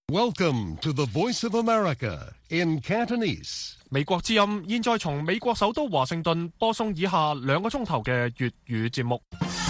Welcome to the Voice of America in Cantonese. 美國之音現在從美國首都華盛頓播送以下2個鐘頭嘅粵語節目。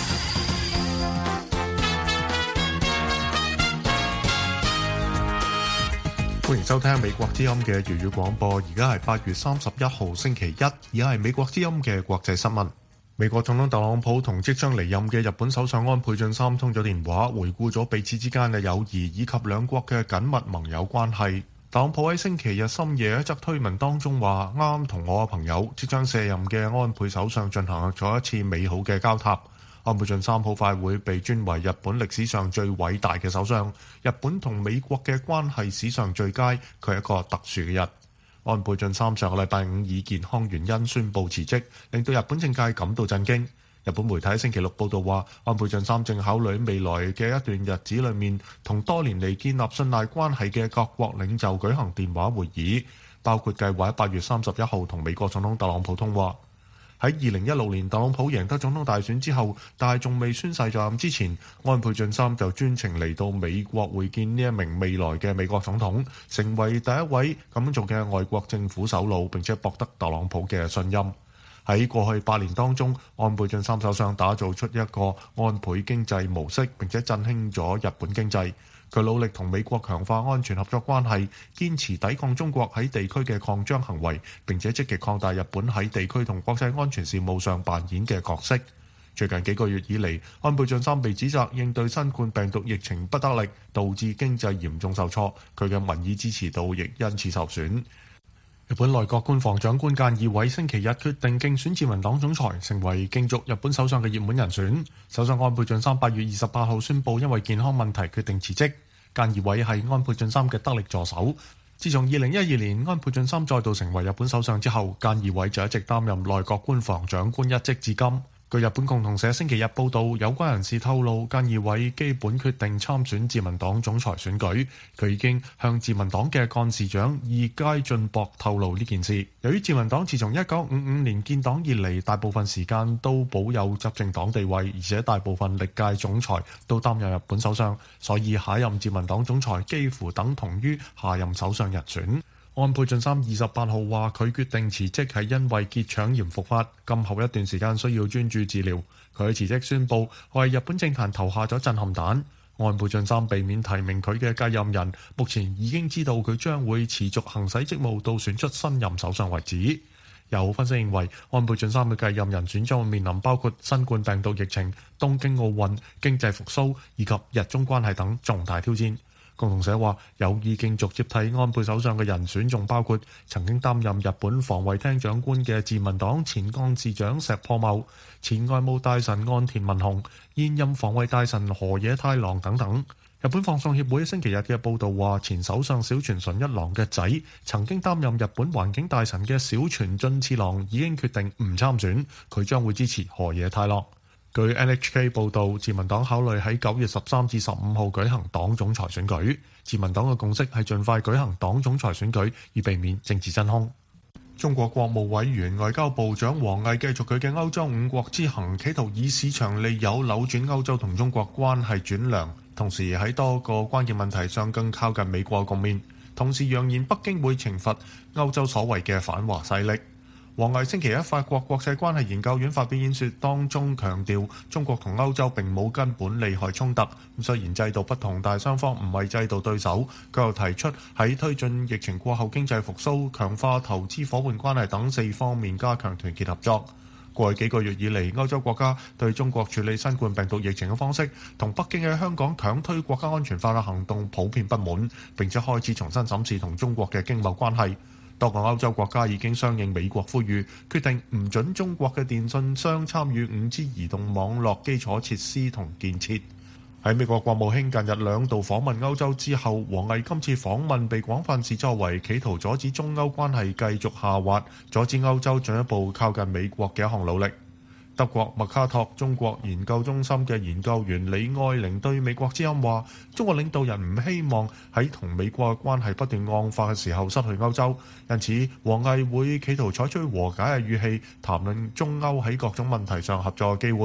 歡迎收聽美國之音嘅粵語廣播，而家係8月31號星期一，而家係美國之音嘅國際新聞。美國總統特朗普同即將離任嘅日本首相安倍晉三通咗電話，回顧咗彼此之間嘅友誼以及兩國嘅緊密盟友關係。特朗普喺星期日深夜一則推文當中話：啱同我嘅朋友即將卸任嘅安倍首相進行咗一次美好嘅交談。安倍晉三好快會被尊為日本歷史上最偉大嘅首相，日本同美國嘅關係史上最佳，佢係一個特殊嘅人。安倍晉三上個禮拜五以健康原因宣布辭職，令到日本政界感到震驚。日本媒體星期六報道話，安倍晉三正考慮未來嘅一段日子裏面，同多年嚟建立信賴關係嘅各國領袖舉行電話會議，包括計劃喺8月31號同美國總統特朗普通話。喺2016年特朗普贏得總統大選之後，但係仲未宣誓就任之前，安倍晉三就專程嚟到美國會見呢一名未來嘅美國總統，成為第一位咁做嘅外國政府首腦，並且博得特朗普嘅信任。喺過去8年當中，安倍晉三首相打造出一個安倍經濟模式，並且振興咗日本經濟。佢努力同美國強化安全合作關係，堅持抵抗中國喺地區嘅擴張行為，並且積極擴大日本喺地區同國際安全事務上扮演嘅角色。最近幾個月以嚟，安倍晉三被指責應對新冠病毒疫情不得力，導致經濟嚴重受挫，佢嘅民意支持度亦因此受損。日本內閣官房長官菅義偉星期日決定競選自民黨總裁，成為競逐日本首相嘅熱門人選。首相安倍晉三8月28號宣布因為健康問題決定辭職。菅義偉係安倍晉三嘅得力助手。自從2012年安倍晉三再度成為日本首相之後，菅義偉就一直擔任內閣官房長官一職至今。據日本共同社星期日報道，有關人士透露，菅義偉基本決定參選自民黨總裁選舉，佢已經向自民黨嘅幹事長二階俊博透露呢件事。由於自民黨自從1955年建黨以嚟，大部分時間都保有執政黨地位，而且大部分歷屆總裁都擔任日本首相，所以下任自民黨總裁幾乎等同於下任首相人選。安倍晉三28號話佢決定辭職係因為結腸炎復發，今後一段時間需要專注治療。佢辭職宣佈為日本政壇投下咗震撼彈。安倍晉三避免提名佢嘅繼任人，目前已經知道佢將會持續行使職務到選出新任首相為止。有分析認為，安倍晉三嘅繼任人選將會面臨包括新冠病毒疫情、東京奧運、經濟復甦以及日中關係等重大挑戰。共同社話，有意競逐接替安倍首相嘅人選仲包括曾經擔任日本防衛廳長官嘅自民黨前幹事長石破茂、前外務大臣岸田文雄、現任防衛大臣河野太郎等等。日本放送協會星期日嘅報導話，前首相小泉純一郎嘅仔曾經擔任日本環境大臣嘅小泉進次郎已經決定唔參選，佢將會支持河野太郎。據 NHK 報導，自民黨考慮喺9月13至15號舉行黨總裁選舉。自民黨嘅共識係盡快舉行黨總裁選舉，以避免政治真空。中國國務委員外交部長王毅繼續佢嘅歐洲5國之行，企圖以市場利誘扭轉歐洲同中國關係轉涼，同時喺多個關鍵問題上更靠近美國局面，同時揚言北京會懲罰歐洲所謂嘅反華勢力。王毅星期一法國國際關係研究院發表演說當中強調，中國同歐洲並冇根本利害衝突。雖然制度不同，但雙方唔係制度對手。佢又提出喺推進疫情過後經濟復甦、強化投資夥伴關係等4方面加強團結合作。過去幾個月以嚟，歐洲國家對中國處理新冠病毒疫情嘅方式同北京喺香港強推國家安全法嘅行動普遍不滿，並且開始重新審視同中國嘅經貿關係。多個歐洲國家已經相應美國呼籲，決定唔准中國嘅電信商參與5G 移動網絡基礎設施同建設。喺美國國務卿近日2度訪問歐洲之後，王毅今次訪問被廣泛視作為企圖阻止中歐關係繼續下滑，阻止歐洲進一步靠近美國嘅一項努力。德國麥卡托中國研究中心嘅研究員李愛玲對美國之音話，中國領導人唔希望喺同美國嘅關係不斷惡化嘅時候失去歐洲，因此王毅會企圖採取和解嘅語氣談論中歐喺各種問題上合作嘅機會。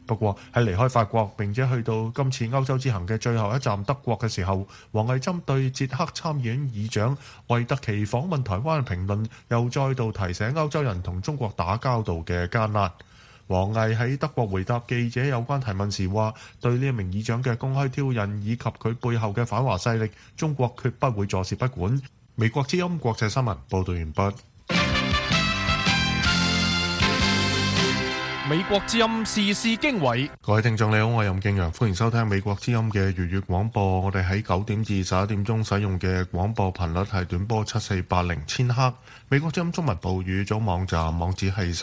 不過喺離開法國並且去到今次歐洲之行嘅最後一站德國嘅時候，王毅針對捷克參議院議長維特奇訪問台灣嘅評論，又再度提醒歐洲人同中國打交道嘅艱難。王毅喺德國回答記者有關提問時話，對呢一名議長嘅公開挑釁以及佢背後嘅反華勢力，中國決不會坐視不管。美國之音國際新聞報道完畢。 美國之音時事經緯， 各位聽眾你好，我係任敬陽，歡迎收聽美國之音嘅粵語廣播。我哋喺9點至11點鐘使用嘅廣播頻率係短波7480千赫。美國之音中文部語組網站網址係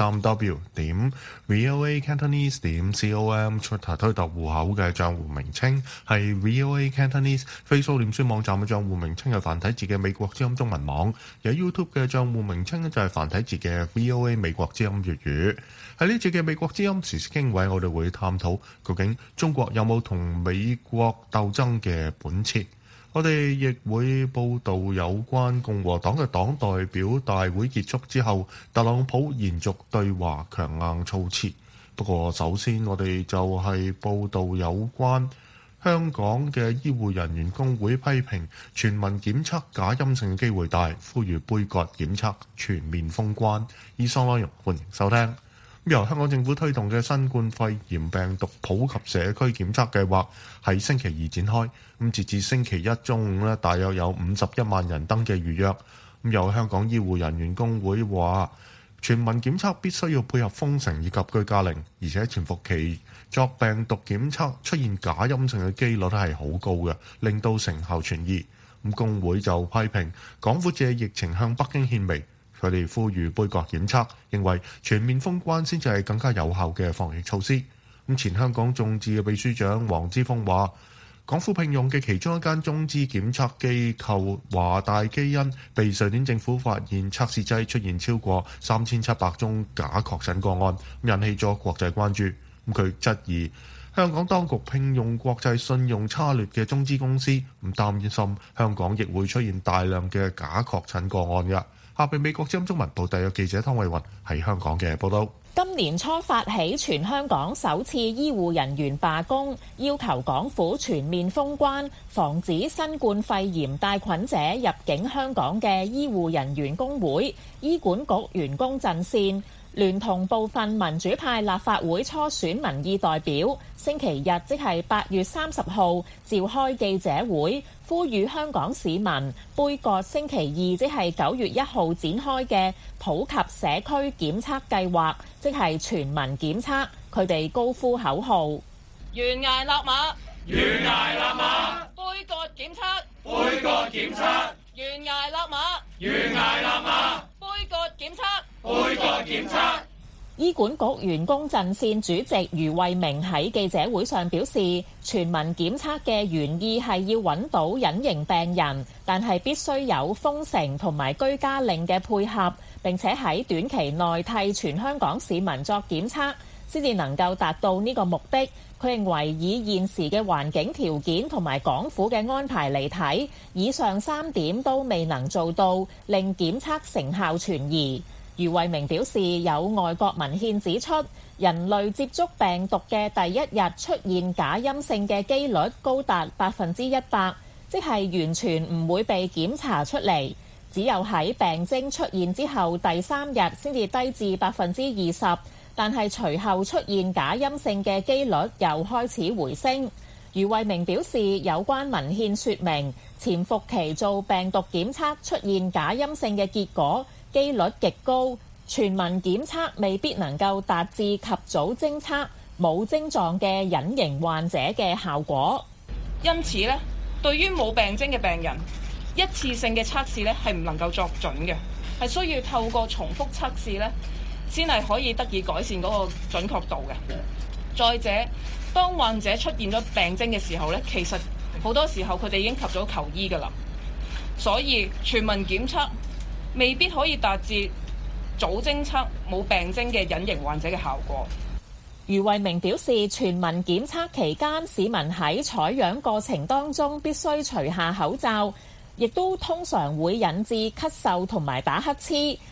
3w.voacantonese.com， Twitter 推特戶口嘅賬戶名稱係 VOA Cantonese， Facebook 臉書網站嘅賬戶名稱係繁體字嘅美國之音中文網，而 YouTube 嘅賬戶名稱就係繁體字嘅 VOA 美國之音粵語。喺呢節嘅美國之音時事經緯，我哋會探討究竟中國有冇同美國鬥爭嘅本錢。我哋亦會報導有關共和黨嘅黨代表大會結束之後，特朗普延續對華強硬措辭。不過首先我哋就係報導有關香港嘅醫護人員工會批評全民檢測假陰性嘅機會大，呼籲杯葛檢測，全面封關。以上內容歡迎收聽。由香港政府推動嘅新冠肺炎病毒普及社區檢測計劃喺星期二展開，截至星期一中午大約有51萬人登記預約。有香港醫護人員工會話，全民檢測必須要配合封城以及居家令，而且潛伏期作病毒檢測出現假陰性嘅機率係好高嘅，令到成效存疑。工會就批評港府借疫情向北京獻媚。佢哋呼籲杯葛檢測，認為全面封關先至係更加有效嘅防疫措施。前香港眾志嘅秘書長黃之鋒話，港府聘用嘅其中一間中資檢測機構華大基因被瑞典政府發現測試劑出現超過3700宗假確診個案，引起咗國際關注。佢質疑香港當局聘用國際信用差劣嘅中資公司，唔擔心香港亦會出現大量嘅假確診個案嘅。下邊美國之音中文部特約記者湯慧雲喺香港嘅報道。 今年初發起全香港首次醫護人員罷工，要求港府全面封關，防止新冠肺炎帶菌者入境香港嘅醫護人員工會、醫管局員工陣線聯同部分民主派立法會初選民意代表，星期日即係8月30號召開記者會，呼籲香港市民杯葛星期二即係9月1號展開嘅普及社區檢測計劃，即係全民檢測。佢哋高呼口號：懸崖勒馬，懸崖勒馬，杯葛檢測，杯葛檢測，懸崖勒馬，懸崖勒馬，杯葛檢測，杯葛檢測。醫管局員工陣線主席余慧明喺記者會上表示，全民檢測嘅原意係要揾到隱形病人，但係必須有封城同埋居家令嘅配合，並且喺短期內替全香港市民作檢測，先至能夠達到呢個目的。佢認為以現時嘅環境條件同埋港府嘅安排嚟睇，以上3點都未能做到，令檢測成效存疑。余慧明表示，有外國文獻指出，人類接觸病毒嘅第一日出現假陰性嘅機率高達100%，即係完全唔會被檢查出嚟。只有喺病徵出現之後第3日先至低至20%，但係隨後出現假陰性嘅機率又開始回升。余慧明表示，有關文獻說明，潛伏期做病毒檢測出現假陰性嘅結果機率極高，全民檢測未必能夠達至及早偵測冇症狀嘅隱形患者嘅效果。 因此咧，對於冇病徵嘅病人，一次性嘅測試咧係唔能夠作準嘅，係需要透過重複測試咧，先係可以得以改善嗰個準確度嘅。再者，當患者出現咗病徵嘅時候咧，其實好多時候佢哋已經及早求醫㗎啦，所以全民檢測未必可以達至早偵測冇病徵嘅隱形患者嘅效果。 余慧明表示，全民檢測期間，市民喺採樣過程當中必須除下口罩，亦都通常會引致咳嗽同埋打乞嗤，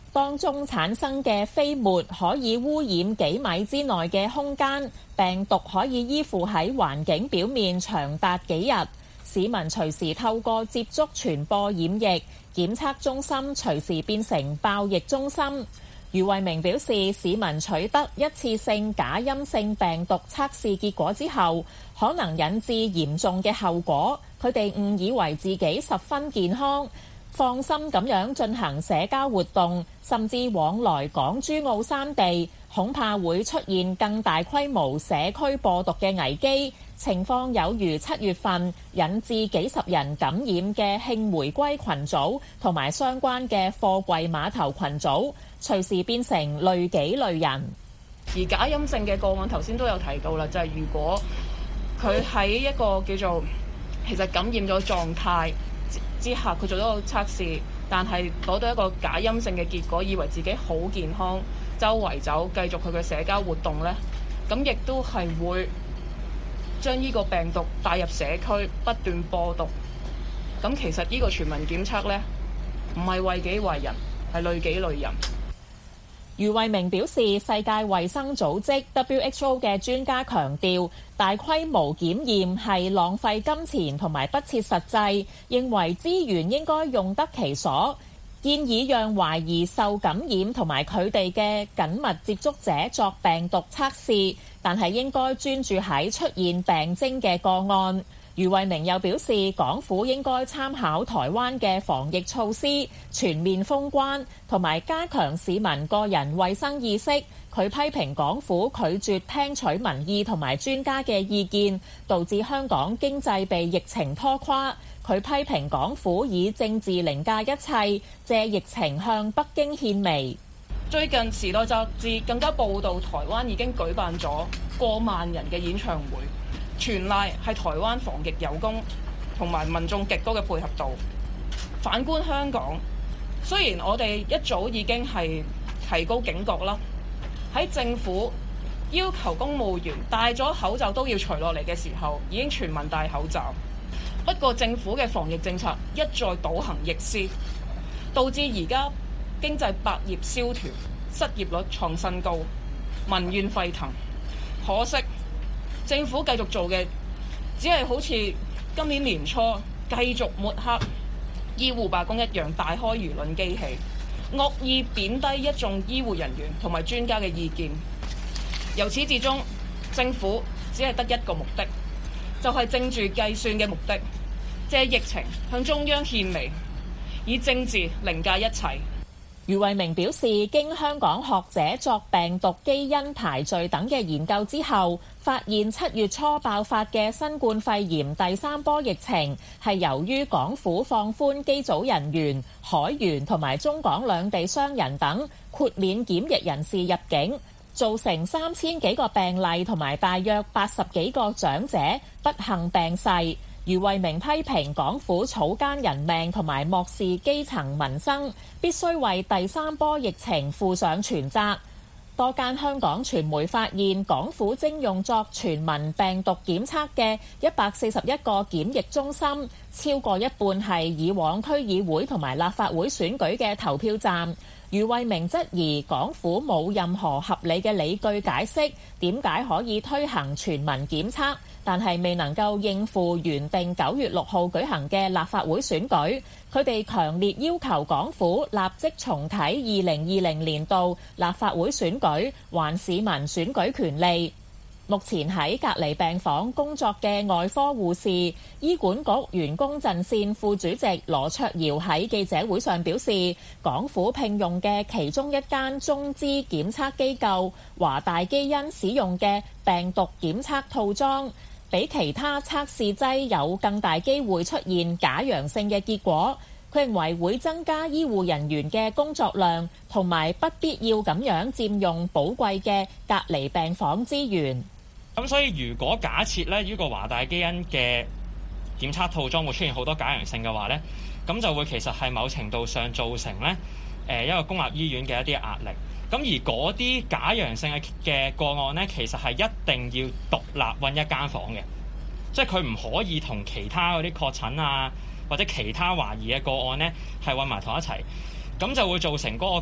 當中產生嘅飛沫可以污染幾米之內嘅空間，病毒可以依附喺環境表面長達幾日。市民隨時透過接觸傳播染疫，檢測中心隨時變成爆疫中心。余慧明表示，市民取得一次性假陰性病毒測試結果之後，可能引致嚴重嘅後果。佢哋誤以為自己十分健康，放心咁樣進行社交活動，甚至往來港珠澳三地，恐怕會出現更大規模社區播毒嘅危機。情況有如7月份引致幾十人感染嘅慶回歸群組同埋相關嘅貨櫃碼頭群組，隨時變成累己累人。 而假陰性嘅個案頭先都有提到啦，就係如果佢喺一個叫做其實感染咗狀態之下，佢做咗個測試，但係攞到一個假陰性嘅結果，以為自己好健康，周圍走繼續佢嘅社交活動呢，咁亦都係會將呢個病毒帶入社區，不斷播毒。咁其實呢個全民檢測呢，唔係為己為人，係累己累人。 余慧明表示，世界衛生組織 WHO 嘅專家強調，大規模檢驗係浪費金錢同埋不切實際，認為資源應該用得其所，建議讓懷疑受感染同埋佢哋嘅緊密接觸者作病毒測試，但係應該專注喺出現病徵嘅個案。余慧明又表示，港府應該參考台灣嘅防疫措施，全面封關同埋加強市民個人衛生意識。佢批評港府拒絕聽取民意同埋專家嘅意見，導致香港經濟被疫情拖垮。佢批評港府以政治凌駕一切，借疫情向北京獻媚。 最近《時代雜誌》更加報導，台灣已經舉辦咗過萬人嘅演唱會，全賴係台灣防疫有功同埋民眾極高嘅配合度。反觀香港，雖然我哋一早已經係提高警覺啦，喺政府要求公務員戴咗口罩都要除落嚟嘅時候，已經全民戴口罩。不過政府嘅防疫政策一再倒行逆施，導致而家經濟百業蕭條，失業率創新高，民怨沸騰。可惜政府繼續做嘅只係好似今年年初繼續抹黑醫護罷工一樣，大開輿論機器，惡意貶低一眾醫護人員同埋專家嘅意見。由始至終，政府只係得一個目的，就係政治計算嘅目的，借疫情向中央獻媚，以政治凌駕一切。 余慧明表示，經香港學者作病毒基因排序等嘅研究之後，發現7月初爆發嘅新冠肺炎第3波疫情係由於港府放寬機組人員、海員同埋中港兩地商人等豁免檢疫人士入境，造成3000幾個病例同埋大約80幾個長者不幸病逝。余慧明批評港府草菅人命同埋漠視基層民生，必須為第3波疫情負上全責。多間香港傳媒發現，港府徵用作全民病毒檢測嘅141個檢疫中心，超過一半係以往區議會同埋立法會選舉嘅投票站。余慧明質疑港府冇任何合理嘅理據解釋點解可以推行全民檢測，但係未能夠應付原定9月6號舉行嘅立法會選舉。佢哋強烈要求港府立即重啟2020年度立法會選舉，還市民選舉權利。目前喺隔離病房工作嘅外科護士，醫管局員工陣線副主席羅卓瑤喺記者會上表示，港府聘用嘅其中一間中資檢測機構華大基因使用嘅病毒檢測套裝，比其他測試劑有更大機會出現假陽性嘅結果。佢認為會增加醫護人員嘅工作量，同埋不必要咁樣佔用寶貴嘅隔離病房資源。 咁所以如果假設咧呢個華大基因嘅檢測套裝會出現好多假陽性嘅話咧，咁就會其實係某程度上造成咧一個公立醫院嘅一啲壓力。咁而嗰啲假陽性嘅個案咧，其實係一定要獨立揾一間房嘅，即係佢唔可以同其他嗰啲確診啊或者其他懷疑嘅個案咧係混埋同一齊，咁就會造成嗰個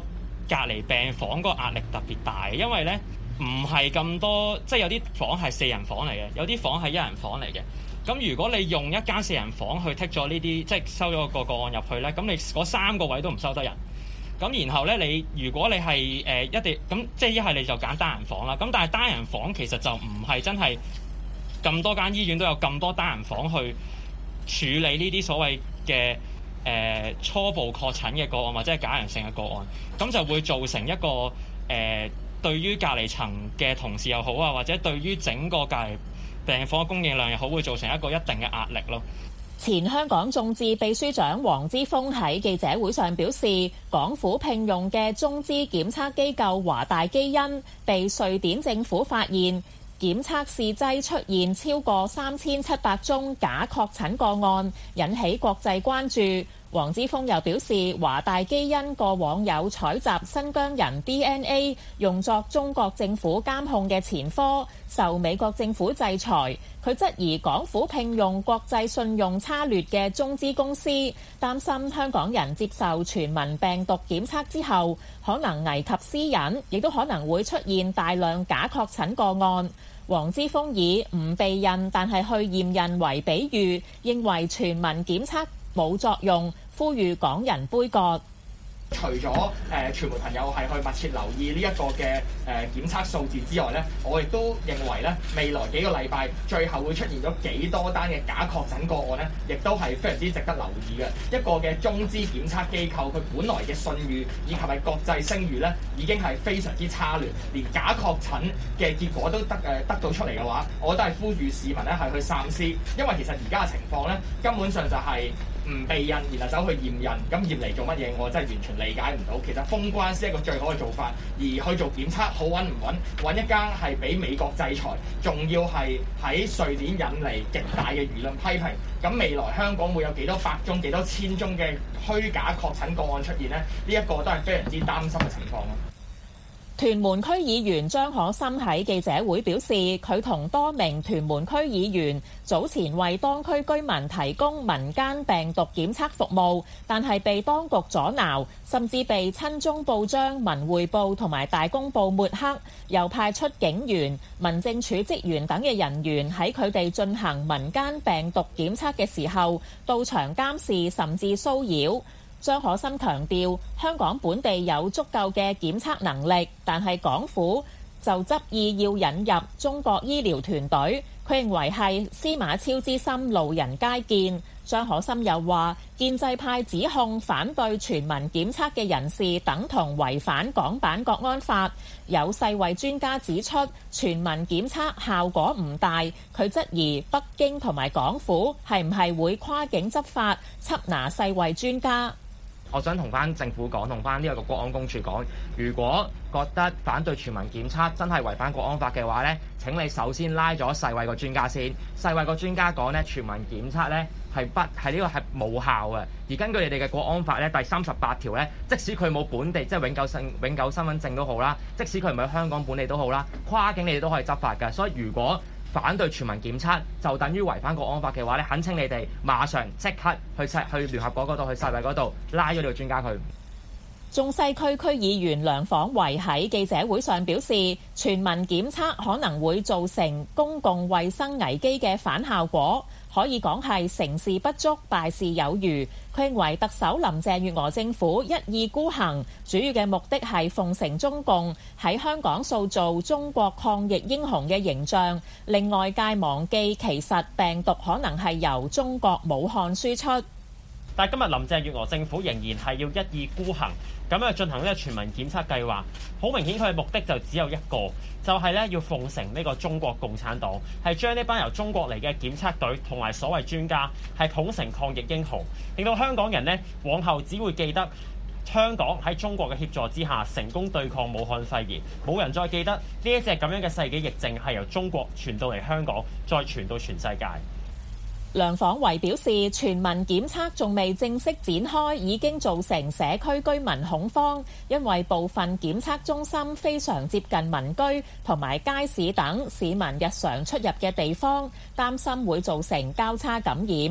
隔離病房個壓力特別大，因為咧唔係咁多，即係有啲房係4人房嚟嘅，有啲房係1人房嚟嘅。咁如果你用一間4人房去剔咗呢啲，即係收咗個案入去咧，咁你嗰3個位都唔收得人。咁然後咧，如果你係一定咁，即係一係你就揀單人房啦。咁但係單人房其實就唔係真係咁多間醫院都有咁多單人房去處理呢啲所謂嘅初步確診嘅個案或者係假陽性嘅個案，咁就會造成一個對於隔離層嘅同事又好啊，或者對於整個隔離病房嘅供應量又好，會造成一個一定嘅壓力咯。 前香港眾志秘書長黃之鋒喺記者會上表示，港府聘用嘅中資檢測機構華大基因被瑞典政府發現檢測試劑出現超過3700宗假確診個案，引起國際關注。黃之鋒又表示，華大基因過往有採集新疆人 DNA 用作中國政府監控嘅前科，受美國政府制裁。佢質疑港府聘用國際信用差劣嘅中資公司，擔心香港人接受全民病毒檢測之後，可能危及私隱，亦都可能會出現大量假確診個案。黃之鋒以唔避孕但係去驗孕為比喻，認為全民檢測冇作用，呼籲港人杯葛。 除咗傳媒朋友係去密切留意呢一個嘅檢測數字之外咧，我亦都認為咧，未來幾個禮拜最後會出現咗幾多單嘅假確診個案咧，亦都係非常之值得留意嘅。一個嘅中資檢測機構，佢本來嘅信譽以及係國際聲譽咧，已經係非常之差劣，連假確診嘅結果都得到出嚟嘅話，我都係呼籲市民咧係去三思，因為其實而家嘅情況咧，根本上就係唔避孕，然後走去驗孕，咁驗嚟做乜嘢？我真係完全理解唔到。其實封關先係一個最好嘅做法，而去做檢測好揾唔揾？揾一間係俾美國制裁，仲要係喺瑞典引嚟極大嘅輿論批評。咁未來香港會有幾多百宗、幾多千宗嘅虛假確診個案出現呢？呢一個都係非常之擔心嘅情況咯。 屯門區議員張可心喺記者會表示，佢同多名屯門區議員早前為當區居民提供民間病毒檢測服務，但係被當局阻撓，甚至被親中報章《文匯報》同埋《大公報》抹黑，又派出警員、民政處職員等嘅人員喺佢哋進行民間病毒檢測嘅時候到場監視，甚至騷擾。張可心強調，香港本地有足夠嘅檢測能力，但係港府就執意要引入中國醫療團隊，佢認為係司馬昭之心，路人皆見。張可心又話，建制派指控反對全民檢測嘅人士等同違反港版國安法。有世衛專家指出，全民檢測效果唔大，佢質疑北京同埋港府係唔係會跨境執法緝拿世衛專家。 我想同翻政府講，同翻呢個國安公署講，如果覺得反對全民檢測真係違反國安法嘅話呢，請你首先拉咗世衛個專家先。世衛個專家講呢，全民檢測呢係呢個係冇效嘅。而根據你哋嘅國安法呢，第38條呢，即使佢冇本地即係永久身份證都好啦，即使佢唔係香港本地都好啦，跨境你哋都可以執法嘅。所以如果反對全民檢測就等於違反國安法嘅話咧，懇請你哋馬上即刻去聯合國嗰度，去世衛嗰度拉咗呢個專家去。 中西區區議員梁晃維喺記者會上表示，全民檢測可能會造成公共衛生危機嘅反效果，可以講係成事不足敗事有餘。佢認為特首林鄭月娥政府一意孤行，主要嘅目的係奉承中共，喺香港塑造中國抗疫英雄嘅形象，令外界忘記其實病毒可能係由中國武漢輸出。 但係今日林鄭月娥政府仍然係要一意孤行咁樣進行呢個全民檢測計劃，好明顯佢嘅目的就只有一個，就係咧要奉承呢個中國共產黨，係將呢班由中國嚟嘅檢測隊同埋所謂專家係捧成抗疫英雄，令到香港人呢往後只會記得香港喺中國嘅協助之下成功對抗武漢肺炎，冇人再記得呢一隻咁樣嘅世紀疫症係由中國傳到嚟香港，再傳到全世界。 梁晃維表示，全民檢測仲未正式展開，已經造成社區居民恐慌，因為部分檢測中心非常接近民居同埋街市等市民日常出入嘅地方，擔心會造成交叉感染。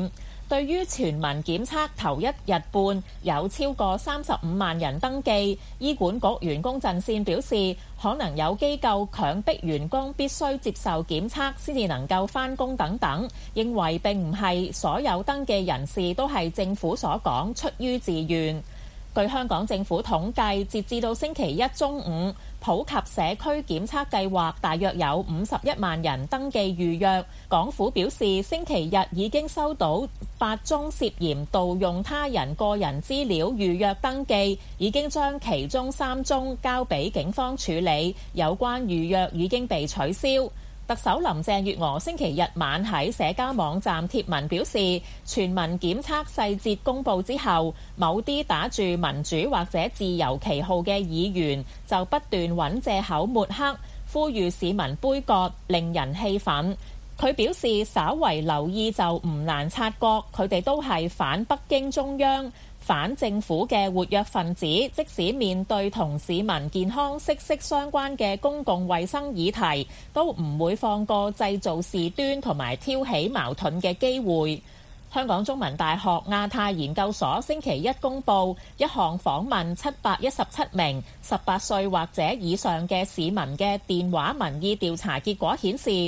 對於全民檢測頭一日半有超過35萬人登記，醫管局員工陣線表示，可能有機構強迫員工必須接受檢測先至能夠返工等等，認為並唔係所有登記人士都係政府所講出於自願。據香港政府統計，截至到星期一中午，普及社區檢測計劃大約有51萬人登記預約。港府表示，星期日已經收到8宗涉嫌盜用他人個人資料預約登記，已經將其中3宗交俾警方處理，有關預約已經被取消。特首林鄭月娥星期日晚喺社交網站貼文表示，全民檢測細節公佈之後，某啲打住民主或者自由旗號嘅議員就不斷揾藉口抹黑，呼籲市民杯葛，令人氣憤。佢表示，稍為留意就唔難察覺，佢哋都係反北京中央、反政府嘅活躍分子，即使面對同市民健康息息相關嘅公共衛生議題，都唔會放過製造事端同埋挑起矛盾嘅機會。香港中文大學亞太研究所星期一公佈一項訪問717名18歲或者以上嘅市民嘅電話民意調查結果顯示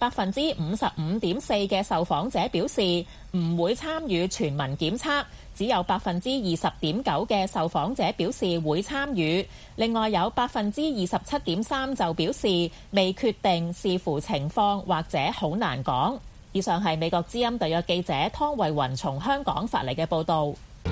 ，55.4% 嘅受訪者表示唔會參與全民檢測，只有20.9% 嘅受訪者表示會參與，另外有27.3% 就表示未決定，視乎情況或者好難講。以上係美國之音特約記者湯慧雲從香港發嚟嘅報導。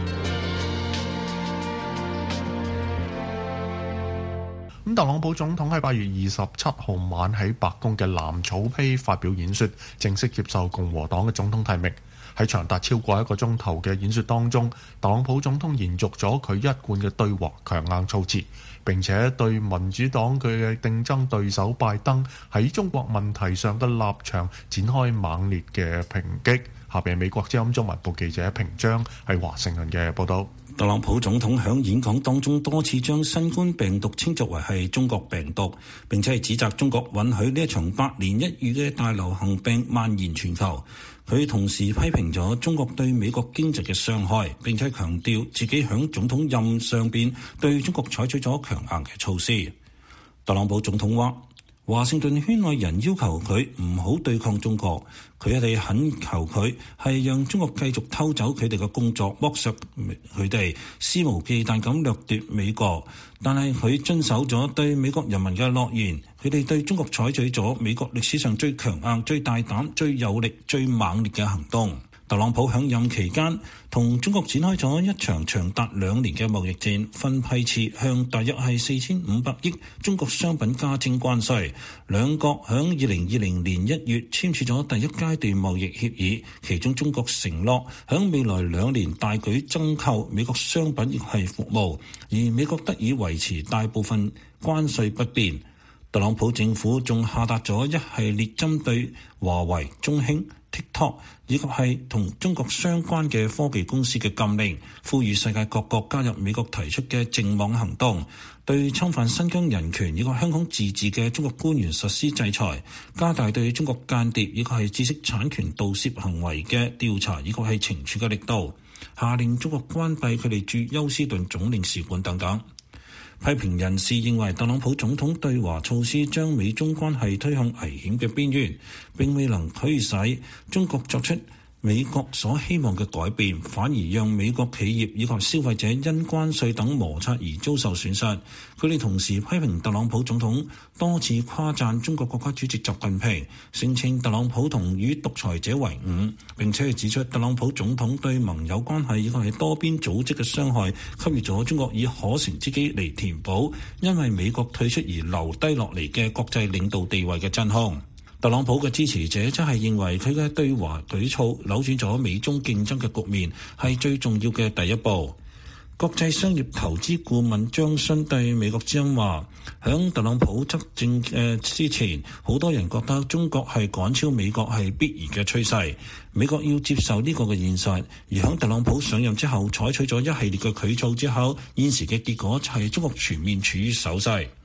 特朗普總統喺8月27號晚喺白宮嘅藍草披發表演說，正式接受共和黨嘅總統提名。喺長達超過1個鐘頭嘅演說當中，特朗普總統延續咗佢一貫嘅對華強硬措辭，並且對民主黨佢嘅競爭對手拜登喺中國問題上嘅立場展開猛烈嘅抨擊。下邊美國之音中文部記者平章喺華盛頓嘅報道。 特朗普總統喺演講當中多次將新冠病毒稱作為係中國病毒，並且係指責中國允許呢一場百年一遇嘅大流行病蔓延全球。佢同時批評咗中國對美國經濟嘅傷害，並且強調自己喺總統任上邊對中國採取咗強硬嘅措施。特朗普總統話，華盛頓圈內人要求佢唔好對抗中國，佢哋懇求佢係讓中國繼續偷走佢哋嘅工作，剝削佢哋，肆無忌憚咁掠奪美國。但係佢遵守咗對美國人民嘅諾言，佢哋對中國採取咗美國歷史上最強硬、最大膽、最有力、最猛烈嘅行動。特朗普喺任期間同中國展開咗一場長達2年嘅貿易戰，分批次向大約係4500億中國商品加徵關稅。兩國喺2020年1月簽署咗第一階段貿易協議，其中中國承諾喺未來2年大舉增購美國商品亦係服務，而美國得以維持大部分關稅不變。特朗普政府仲下達咗一系列針對華為、中興、TikTok 以及係同中國相關嘅科技公司嘅禁令，呼籲世界各國加入美國提出嘅淨網行動，對侵犯新疆人權以及香港自治嘅中國官員實施制裁，加大對中國間諜以及係知識產權盜竊行為嘅調查以及係懲處嘅力度，下令中國關閉佢哋駐休斯頓總領事館等等。批評人士認為特朗普總統對華措施將美中關係推向危險嘅邊緣，並未能驅使中國作出美國所希望嘅改變，反而讓美國企業以及消費者因關稅等摩擦而遭受損失。佢哋同時批評特朗普總統多次誇讚中國國家主席習近平，聲稱特朗普同與獨裁者為伍，並且指出特朗普總統對盟友關係以及係多邊組織嘅傷害，給予咗中國以可乘之機嚟填補因為美國退出而留低落嚟嘅國際領導地位嘅真空。特朗普嘅支持者則係認為佢嘅對華舉措扭轉咗美中競爭嘅局面，係最重要嘅第一步。國際商業投資顧問張勳對美國之音話，響特朗普執政之前，好多人覺得中國係趕超美國係必然嘅趨勢，美國要接受呢個嘅現實。而響特朗普上任之後採取咗一系列嘅舉措之後，現時嘅結果就係中國全面處於守勢。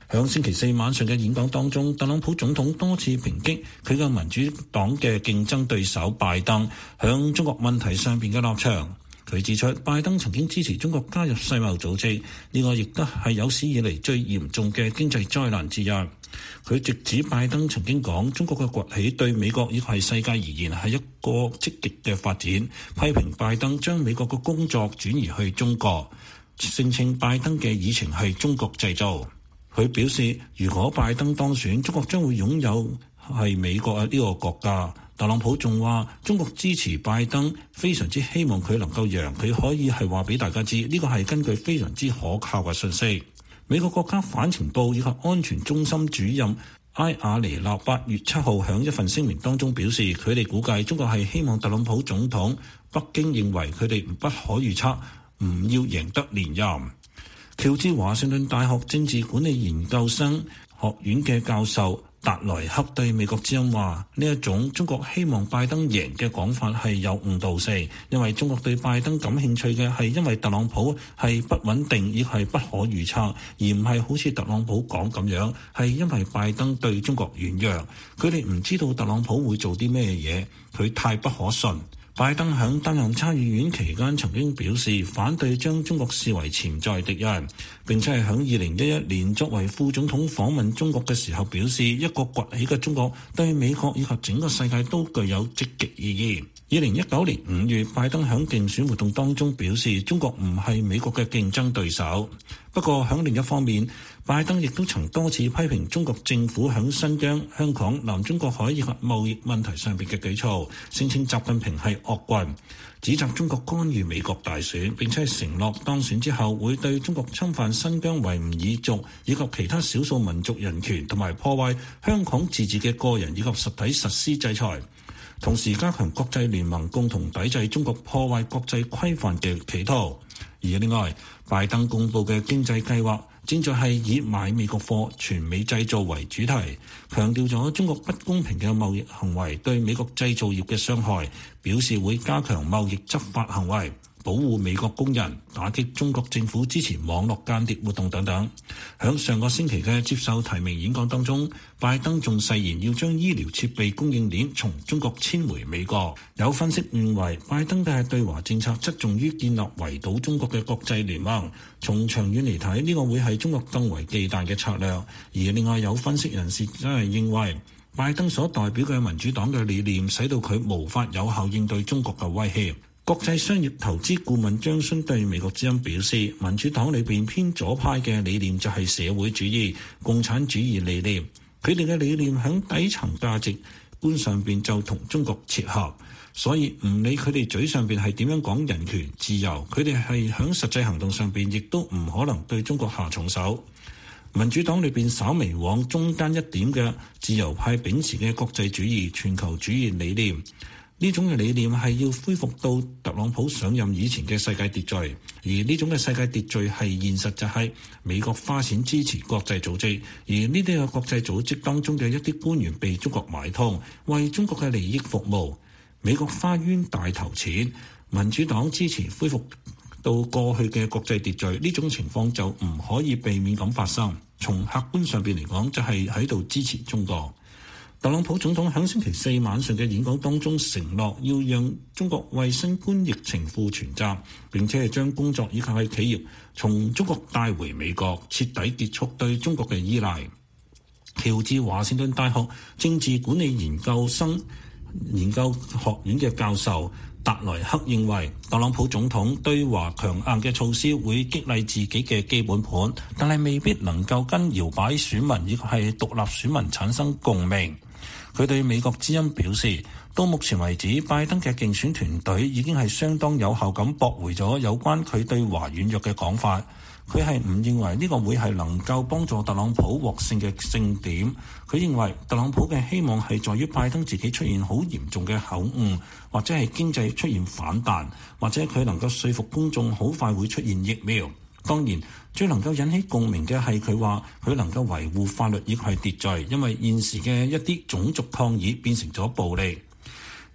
響星期四晚上嘅演講當中，特朗普總統多次抨擊佢嘅民主黨嘅競爭對手拜登響中國問題上邊嘅立場。佢指出，拜登曾經支持中國加入世貿組織，呢個亦都係有史以嚟最嚴重嘅經濟災難之一。佢直指拜登曾經講中國嘅崛起對美國亦係世界而言係一個積極嘅發展，批評拜登將美國嘅工作轉移去中國，聲稱拜登嘅議程係中國製造。佢表示，如果拜登當選，中國將會擁有係美國呢個國家。特朗普仲話，中國支持拜登，非常之希望佢能夠贏，佢可以係話俾大家知，呢個係根據非常之可靠嘅信息。美國國家反情報以及安全中心主任埃亞尼納8月7號喺一份聲明當中表示，佢哋估計中國係希望特朗普總統，北京認為佢哋不可預測，唔要贏得連任。喬治華盛頓大學政治管理研究生學院嘅教授達萊克對美國之音話，呢一種中國希望拜登贏嘅講法係有誤導性，因為中國對拜登感興趣嘅係因為特朗普係不穩定亦係不可預測，而唔係好似特朗普講咁樣係因為拜登對中國軟弱。佢哋唔知道特朗普會做啲咩嘢，佢太不可信。拜登喺擔任參議院期間曾經表示反對將中國視為潛在敵人，並且係喺2011年作為副總統訪問中國嘅時候表示，一個崛起嘅中國對美國以及整個世界都具有積極意義。2019年5月，拜登喺競選活動當中表示，中國唔係美國嘅競爭對手。不過喺另一方面，拜登亦都曾多次批評中國政府喺新疆、香港、南中國海以及貿易問題上邊嘅舉措，聲稱習近平係惡棍，指責中國干預美國大選，並且承諾當選之後會對中國侵犯新疆維吾爾族以及其他少數民族人權同埋破壞香港自治嘅個人以及實體實施制裁，同時加強國際聯盟共同抵制中國破壞國際規範嘅企圖。而另外，拜登公布嘅經濟計劃正在係以買美國貨、全美製造為主題，強調咗中國不公平嘅貿易行為對美國製造業嘅傷害，表示會加強貿易執法行為，保護美國工人，打擊中國政府支持網絡間諜活動等等。響上個星期嘅接受提名演講當中，拜登仲誓言要將醫療設備供應鏈從中國遷回美國。有分析認為，拜登嘅對華政策側重於建立圍堵中國嘅國際聯盟，從長遠嚟睇，呢個會係中國更為忌憚嘅策略。而另外有分析人士真係認為，拜登所代表嘅民主黨嘅理念，使到佢無法有效應對中國嘅威脅。國際商業投資顧問張勳對美國之音表示，民主黨裏邊偏左派嘅理念就係社會主義、共產主義理念，佢哋嘅理念喺底層價值觀上邊就同中國切合，所以唔理佢哋嘴上邊係點樣講人權自由，佢哋係喺實際行動上邊亦都唔可能對中國下重手。民主黨裏邊稍微往中間一點嘅自由派秉持嘅國際主義、全球主義理念。呢種嘅理念係要恢復到特朗普上任以前嘅世界秩序，而呢種嘅世界秩序係現實就係美國花錢支持國際組織，而呢啲嘅國際組織當中嘅一啲官員被中國買通，為中國嘅利益服務。美國花冤大頭錢，民主黨支持恢復到過去嘅國際秩序，呢種情況就唔可以避免咁發生。從客觀上邊嚟講，就係喺度支持中國。特朗普總統喺星期四晚上嘅演講當中承諾要讓中國為新冠疫情負全責，並且係將工作以及係企業從中國帶回美國，徹底結束對中國嘅依賴。喬治華盛頓大學政治管理研究學院嘅教授達萊克認為，特朗普總統對華強硬嘅措施會激勵自己嘅基本盤，但係未必能夠跟搖擺選民以及係獨立選民產生共鳴。佢對美國之音表示，到目前為止，拜登嘅競選團隊已經係相當有效咁駁回咗有關佢對華軟弱嘅講法。佢係唔認為呢個會係能夠幫助特朗普獲勝嘅勝點。佢認為特朗普嘅希望係在於拜登自己出現好嚴重嘅口誤，或者係經濟出現反彈，或者佢能夠說服公眾好快會出現疫苗。當然，最能夠引起共鳴嘅係佢話佢能夠維護法律以及係秩序，因為現時嘅一啲種族抗議變成咗暴力。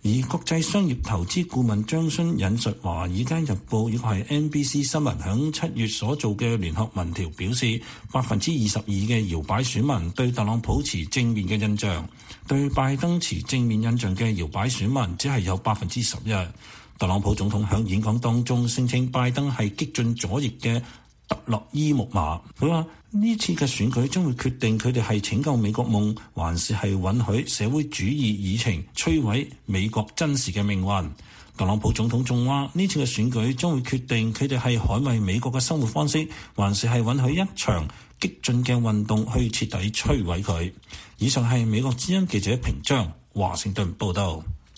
而國際商業投資顧問張勳引述《華爾街日報》亦係 NBC 新聞響7月所做嘅聯合民調表示，22%嘅搖擺選民對特朗普持正面嘅印象，對拜登持正面印象嘅搖擺選民只係有11%。特朗普總統響演講當中聲稱拜登係激進左翼嘅特洛伊木馬，佢話呢次嘅選舉將會決定佢哋係拯救美國夢，還是係允許社會主義議程摧毀美國真實嘅命運。特朗普總統仲話呢次嘅選舉將會決定佢哋係捍衛美國嘅生活方式，還是係允許一場激進嘅運動去徹底摧毀佢。以上係美國之音記者評章，華盛頓報道。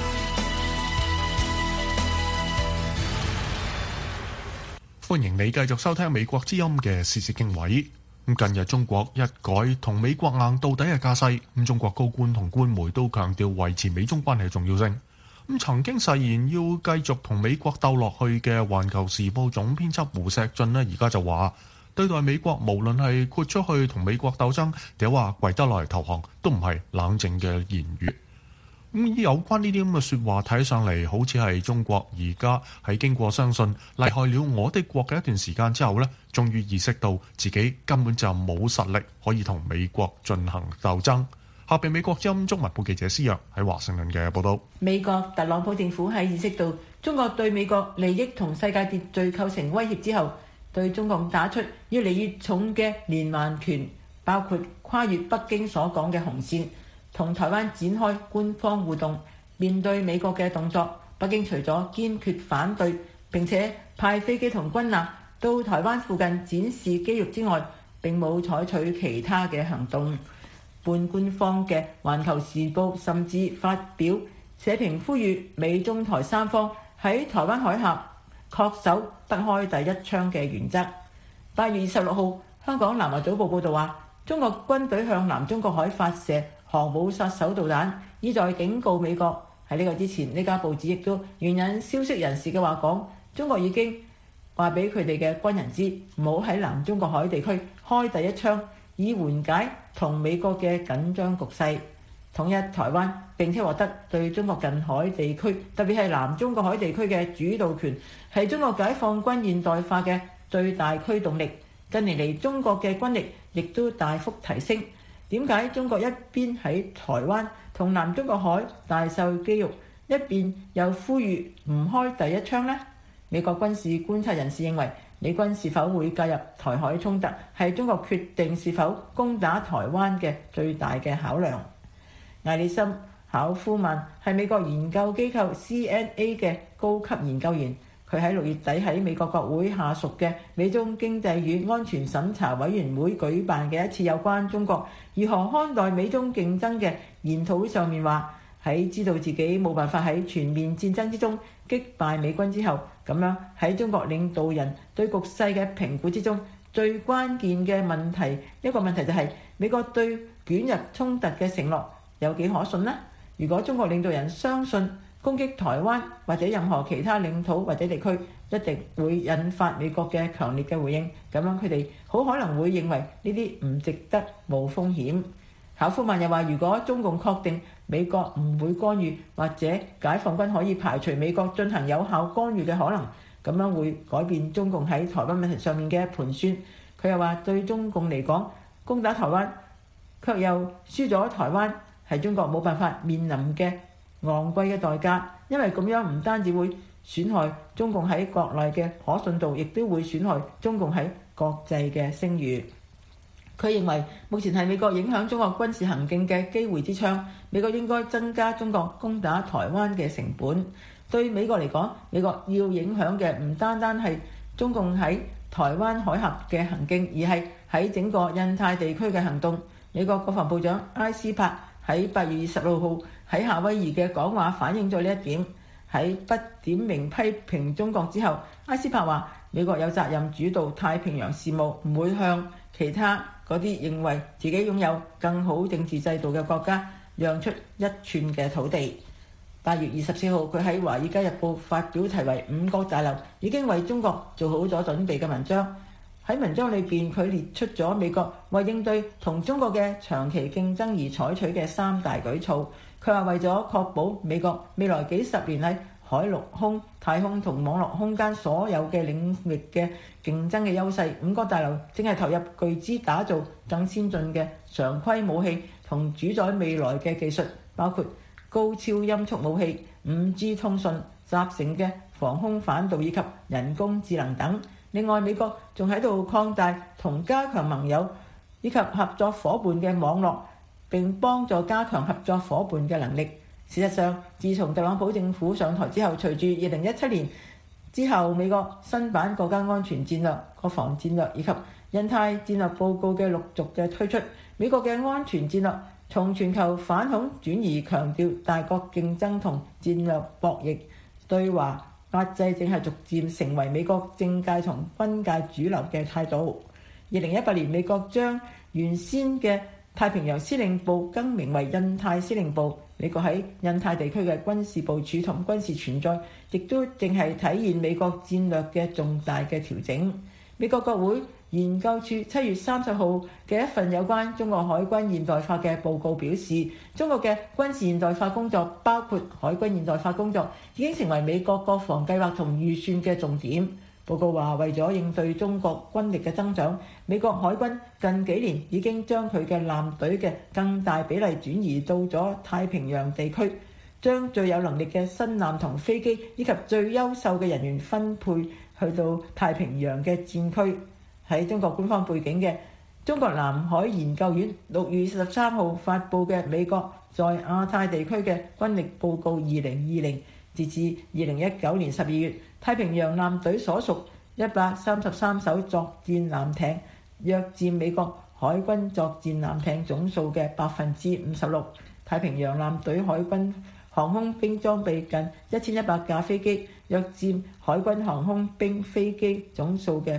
歡迎你繼續收聽美國之音嘅時事經緯。近日中國一改同美國硬到底嘅架勢，中國高官同官媒都強調維持美中關係嘅重要性。曾經誓言要繼續同美國鬥落去嘅《環球時報》總編輯胡錫進呢，而家就話對待美國，無論係豁出去同美國鬥爭，定話跪得落嚟投降，都唔係冷靜嘅言語。有關呢啲咁嘅説話，睇上嚟好似係中國而家喺經過相信厲害了我的國嘅一段時間之後呢，終於意識到自己根本就冇實力可以同美國進行鬥爭。下邊美國之音中文部記者施若喺華盛頓嘅報導。 美國特朗普政府喺意識到中國對美國利益同世界秩序構成威脅之後，對中共打出越嚟越重嘅連環拳，包括跨越北京所講嘅紅線，同台灣展開官方互動。面對美國嘅動作，北京除咗堅決反對並且派飛機同軍艦到台灣附近展示肌肉之外，並冇採取其他嘅行動。半官方嘅《環球時報》甚至發表社評，呼籲美中台三方喺台灣海峽恪守得開第一槍嘅原則。8月26號，香港南華早報報導話，中國軍隊向南中國海發射航母殺手導彈，意在警告美國。喺呢個之前，呢家報紙亦都援引消息人士嘅話講，中國已經話俾佢哋嘅軍人知，唔好喺南中國海地區開第一槍，以緩解同美國嘅緊張局勢，統一台灣，並且獲得對中國近海地區，特別係南中國海地區嘅主導權，係中國解放軍現代化嘅最大驅動力。近年嚟，中國嘅軍力亦都大幅提升。點解中國一邊喺台灣同南中國海大秀肌肉，一邊又呼籲唔開第一槍呢？美國軍事觀察人士認為，美軍是否會介入台海衝突，係中國決定是否攻打台灣嘅最大嘅考量。艾利森·考夫曼係美國研究機構 CNA 嘅高級研究員，佢喺6月底喺美國國會下屬嘅美中經濟與安全審查委員會舉辦嘅一次有關中國如何看待美中競爭嘅研討會上面話，喺知道自己冇辦法喺全面戰爭之中擊敗美軍之後，咁樣喺中國領導人對局勢嘅評估之中，最關鍵嘅一個問題就係美國對捲入衝突嘅承諾有幾可信呢？如果中國領導人相信攻擊台灣或者任何其他領土或者地區一定會引發美國嘅強烈嘅回應，咁樣佢哋好可能會認為呢啲唔值得冒風險。考夫曼又話，如果中共確定美國唔會干預，或者解放軍可以排除美國進行有效干預嘅可能，咁樣會改變中共喺台灣問題上面嘅盤算。佢又話，對中共嚟講，攻打台灣卻又輸咗台灣，係中國冇辦法面臨嘅昂貴嘅代價，因為咁樣唔單止會損害中共喺國內嘅可信度，亦都會損害中共喺國際嘅聲譽。佢認為目前係美國影響中國軍事行徑嘅機會之窗，美國應該增加中國攻打台灣嘅成本。對美國嚟講，美國要影響嘅唔單單係中共喺台灣海峽嘅行徑，而係喺整個印太地區嘅行動。美國國防部長埃斯珀喺8月26號喺夏威夷嘅講話反映咗呢一點。喺不點名批評中國之後，埃斯珀話美國有責任主導太平洋事務，唔會向其他嗰啲認為自己擁有更好政治制度嘅國家讓出一寸嘅土地。8月24號，佢喺《華爾街日報》發表題為《五角大樓已經為中國做好咗準備》嘅文章。喺文章裏邊，佢列出咗美國為應對同中國嘅長期競爭而採取嘅3大舉措。 佢話為咗確保美國未來幾十年喺海陸空、太空同網絡空間所有嘅領域嘅競爭嘅優勢，五角大樓正係投入巨資打造更先進嘅常規武器同主宰未來嘅技術，包括高超音速武器、5G 通訊、集成嘅防空反導以及人工智能等。另外，美國仲喺度擴大同加強盟友以及合作伙伴嘅網絡，並幫助加強合作伙伴嘅能力。事實上，自從特朗普政府上台之後，隨住2017年之後美國新版國家安全戰略、國防戰略以及印太戰略報告嘅陸續嘅推出，美國嘅安全戰略從全球反恐轉移強調大國競爭同戰略博弈，對華壓制正係逐漸成為美國政界同軍界主流嘅態度。2018年，美國將原先嘅太平洋司令部更名為印太司令部。美國喺印太地區嘅軍事部署同軍事存在，亦都正係體現美國戰略嘅重大嘅調整。美國國會研究處7月30號嘅一份有關中國海軍現代化嘅報告表示，中國嘅軍事現代化工作，包括海軍現代化工作，已經成為美國國防計劃同預算嘅重點。報告話，為咗應對中國軍力嘅增長，美國海軍近幾年已經將佢嘅艦隊嘅更大比例轉移到咗太平洋地區，將最有能力嘅新艦同飛機以及最優秀嘅人員分配去到太平洋嘅戰區。喺中國官方背景嘅中國南海研究院6月13號發布嘅美國在亞太地區嘅軍力報告2020，截至2019年12月，太平洋艦隊所屬133艘作戰艦艇，約佔美國海軍作戰艦艇總數嘅56%。太平洋艦隊海軍航空兵裝備近1100架飛機，約佔海軍航空兵飛機總數嘅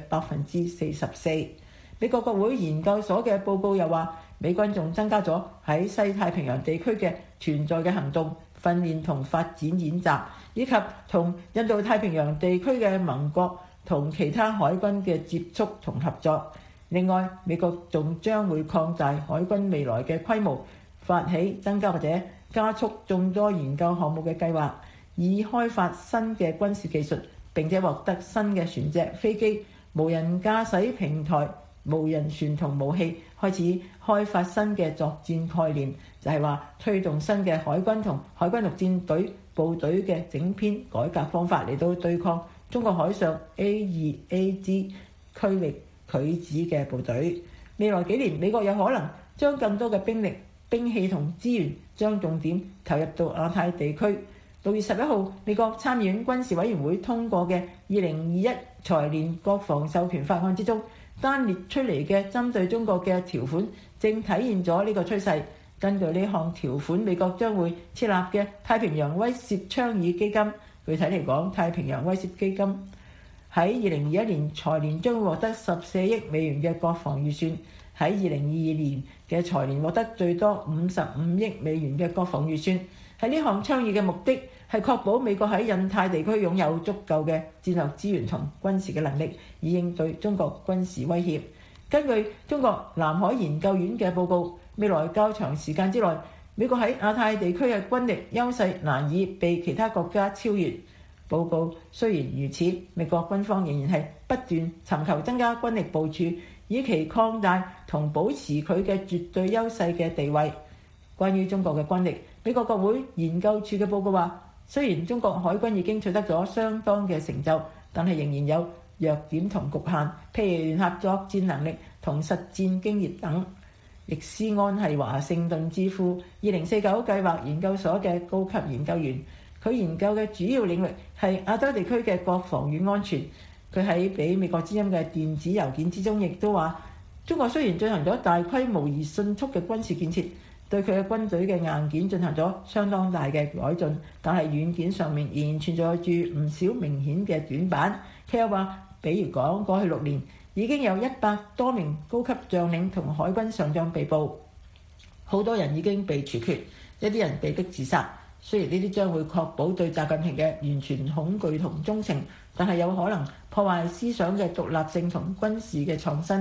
44%。美國國會研究所嘅報告又話，美軍仲增加咗喺西太平洋地區嘅存在嘅行動、訓練同發展演習，以及同印度太平洋地區嘅盟國同其他海軍嘅接觸同合作。另外，美國仲將會擴大海軍未來嘅規模，發起增加或者加速眾多研究項目嘅計劃，以開發新嘅軍事技術，並且獲得新嘅船隻、飛機、無人駕駛平台、無人船同武器，開始開發新嘅作戰概念，就係話推動新嘅海軍同海軍陸戰隊部隊嘅整編改革方法嚟到對抗中國海上 A2AG 區域拒止嘅部隊。未來幾年，美國有可能將更多嘅兵力、兵器同資源將重點投入到亞太地區。6月11號，美國參議院軍事委員會通過嘅2021財年國防授權法案之中，單列出嚟嘅針對中國嘅條款，正體現咗呢個趨勢。根據呢項條款，美國將會設立嘅太平洋威懾倡議基金，具體嚟講，太平洋威懾基金喺2021年財年將會獲得14億美元嘅國防預算，喺2022年嘅財年獲得最多55億美元嘅國防預算。喺呢項倡議嘅目的係確保美國喺印太地區擁有足夠嘅戰略資源同軍事嘅能力，以應對中國軍事威脅。根據中國南海研究院嘅報告，未來較長時間之內，美國喺亞太地區嘅軍力優勢難以被其他國家超越。報告雖然如此，美國軍方仍然係不斷尋求增加軍力部署，以期擴大同保持佢嘅絕對優勢嘅地位。關於中國嘅軍力，美國國會研究處嘅報告話，雖然中國海軍已經取得咗相當嘅成就，但係仍然有弱點同局限，譬如聯合作戰能力同實戰經驗等。易斯安係華盛頓智庫2049計劃研究所嘅高級研究員，佢研究嘅主要領域係亞洲地區嘅國防與安全。佢喺俾美國之音嘅電子郵件之中亦都話，中國雖然進行咗大規模而迅速嘅軍事建設，對佢嘅軍隊嘅硬件進行咗相當大嘅改進，但係軟件上面仍然存在住唔少明顯嘅短板。佢又話，比如講過去6年已經有100多名高級將領同海軍上將被捕，好多人已經被處決，一啲人被逼自殺。雖然呢啲將會確保對習近平嘅完全恐懼同忠誠，但係有可能破壞思想嘅獨立性同軍事嘅創新。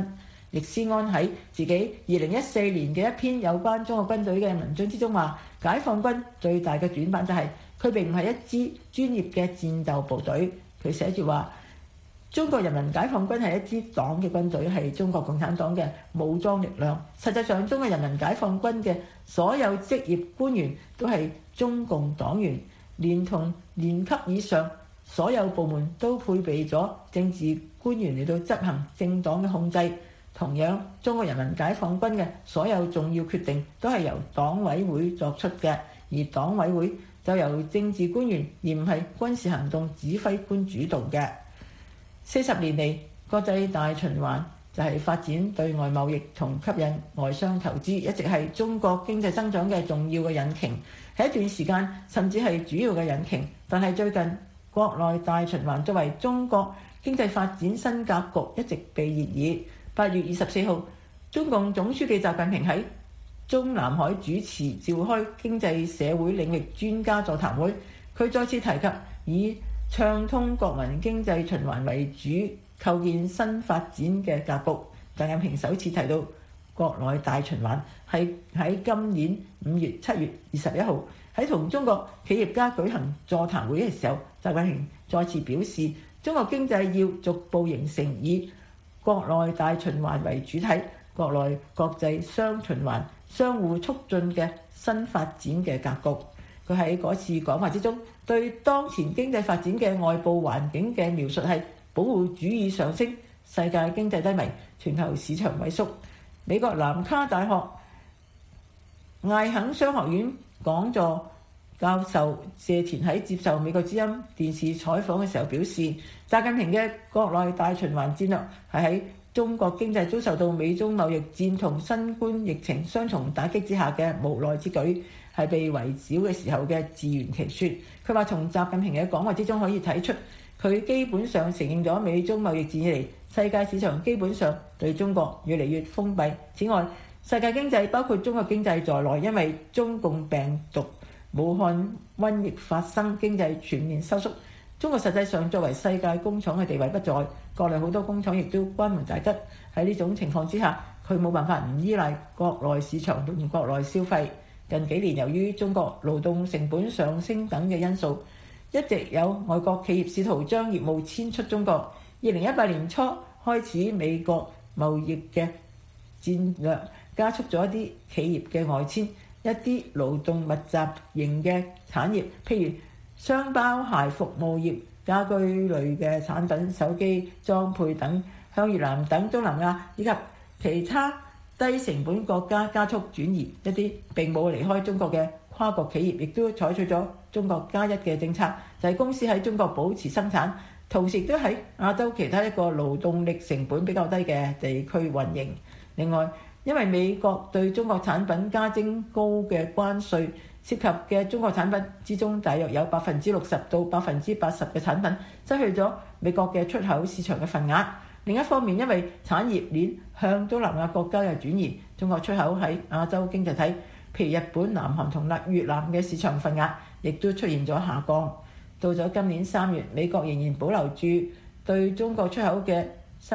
易思安喺自己2014年嘅一篇有關中國軍隊嘅文章之中話，解放軍最大嘅短板就係佢並唔係一支專業嘅戰鬥部隊。佢寫住話，中國人民解放軍係一支黨嘅軍隊，係中國共產黨嘅武裝力量。實際上，中國人民解放軍嘅所有職業官員都係中共黨員，連同年級以上所有部門都配備咗政治官員嚟到執行政黨嘅控制。同樣，中國人民解放軍嘅所有重要決定都係由黨委會作出嘅，而黨委會就由政治官員而唔係軍事行動指揮官主導嘅。40年嚟，國際大循環就係發展對外貿易同吸引外商投資，一直係中國經濟增長嘅重要嘅引擎，喺一段時間甚至係主要嘅引擎。但係最近國內大循環作為中國經濟發展新格局一直被熱議。8月24號，中共總書記習近平喺中南海主持召開經濟社會領域專家座談會，佢再次提及以暢通國民經濟循環為主，構建新發展嘅格局。習近平首次提到國內大循環係喺今年7月21號喺同中國企業家舉行座談會嘅時候，習近平再次表示，中國經濟要逐步形成以國內大循環為主體、國內國際雙循環相互促進嘅新發展嘅格局。佢喺嗰次講話之中，對當前經濟發展嘅外部環境嘅描述係保護主義上升、世界經濟低迷、全球市場萎縮。美國南卡大學艾肯商學院講座教授謝田喺接受美國之音電視採訪嘅時候表示，習近平嘅國內大循環戰略係喺中國經濟遭受到美中貿易戰同新冠疫情雙重打擊之下嘅無奈之舉，係被圍剿嘅時候嘅自圓其說。佢話從習近平嘅講話之中可以睇出，佢基本上承認咗美中貿易戰以嚟，世界市場基本上對中國越嚟越封閉。此外，世界經濟包括中國經濟在內，因為中共病毒武漢瘟疫發生，經濟全面收縮。中國實際上作為世界工廠嘅地位不在，國內好多工廠亦都關門大吉。喺呢種情況之下，佢冇辦法唔依賴國內市場同國內消費。近幾年由於中國勞動成本上升等嘅因素，一直有外國企業試圖將業務遷出中國。2018年初開始，美國貿易嘅戰略加速咗一啲企業嘅外遷，一啲勞動密集型嘅產業，譬如箱包鞋服務業、家居類嘅產品、手機裝配等，向越南等東南亞以及其他低成本國家加速轉移。一啲並冇離開中國嘅跨國企業亦都採取咗中國+1嘅政策，就係公司喺中國保持生產，同時亦都喺亞洲其他一個勞動力成本比較低嘅地區運營。另外，因為美國對中國產品加徵高嘅關稅，涉及嘅中國產品之中，大約有60%到80%嘅產品失去咗美國嘅出口市場嘅份額。另一方面，因為產業鏈向東南亞國家嘅轉移，中國出口喺亞洲經濟體，譬如日本、南韓同越南嘅市場份額，亦都出現咗下降。到咗今年3月，美國仍然保留住對中國出口嘅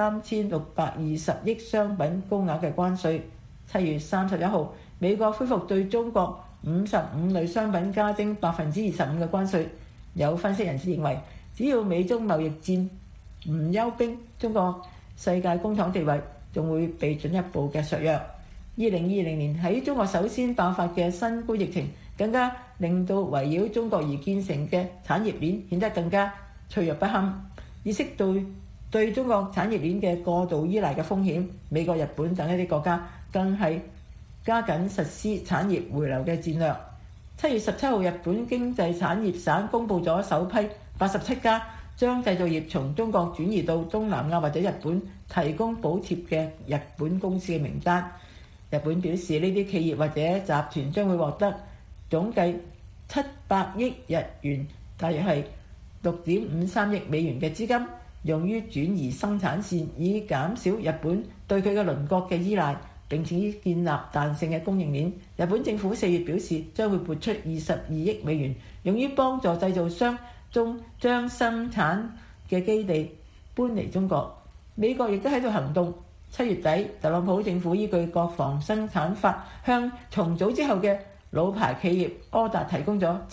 3620億商品高額嘅關稅。7月31號，美國恢復對中國55類商品加徵25%嘅關稅。有分析人士認為，只要美中貿易戰唔休兵，中國世界工廠地位仲會被進一步嘅削弱。2020年喺中國首先爆發嘅新冠疫情，更加令到圍繞中國而建成嘅產業鏈顯得更加脆弱不堪。意識到對中國產業鏈嘅過度依賴嘅風險，美國、日本等一啲國家更係加緊實施產業回流嘅戰略。7月17號，日本經濟產業省公布咗首批87家將製造業從中國轉移到東南亞或者日本提供補貼嘅日本公司嘅名單。日本表示，呢啲企業或者集團將會獲得總計700億日元，大約係6.53億美元嘅資金，用於轉移生產線，以減少日本對佢嘅鄰國嘅依賴，並且建立彈性嘅供應鏈。日本政府4月表示，將會撥出22億美元，用於幫助製造商將生產嘅基地搬離中國。美國亦都喺度行動， 7月底，特朗普政府依據國防生產法向重組之後嘅老牌企業柯達提供咗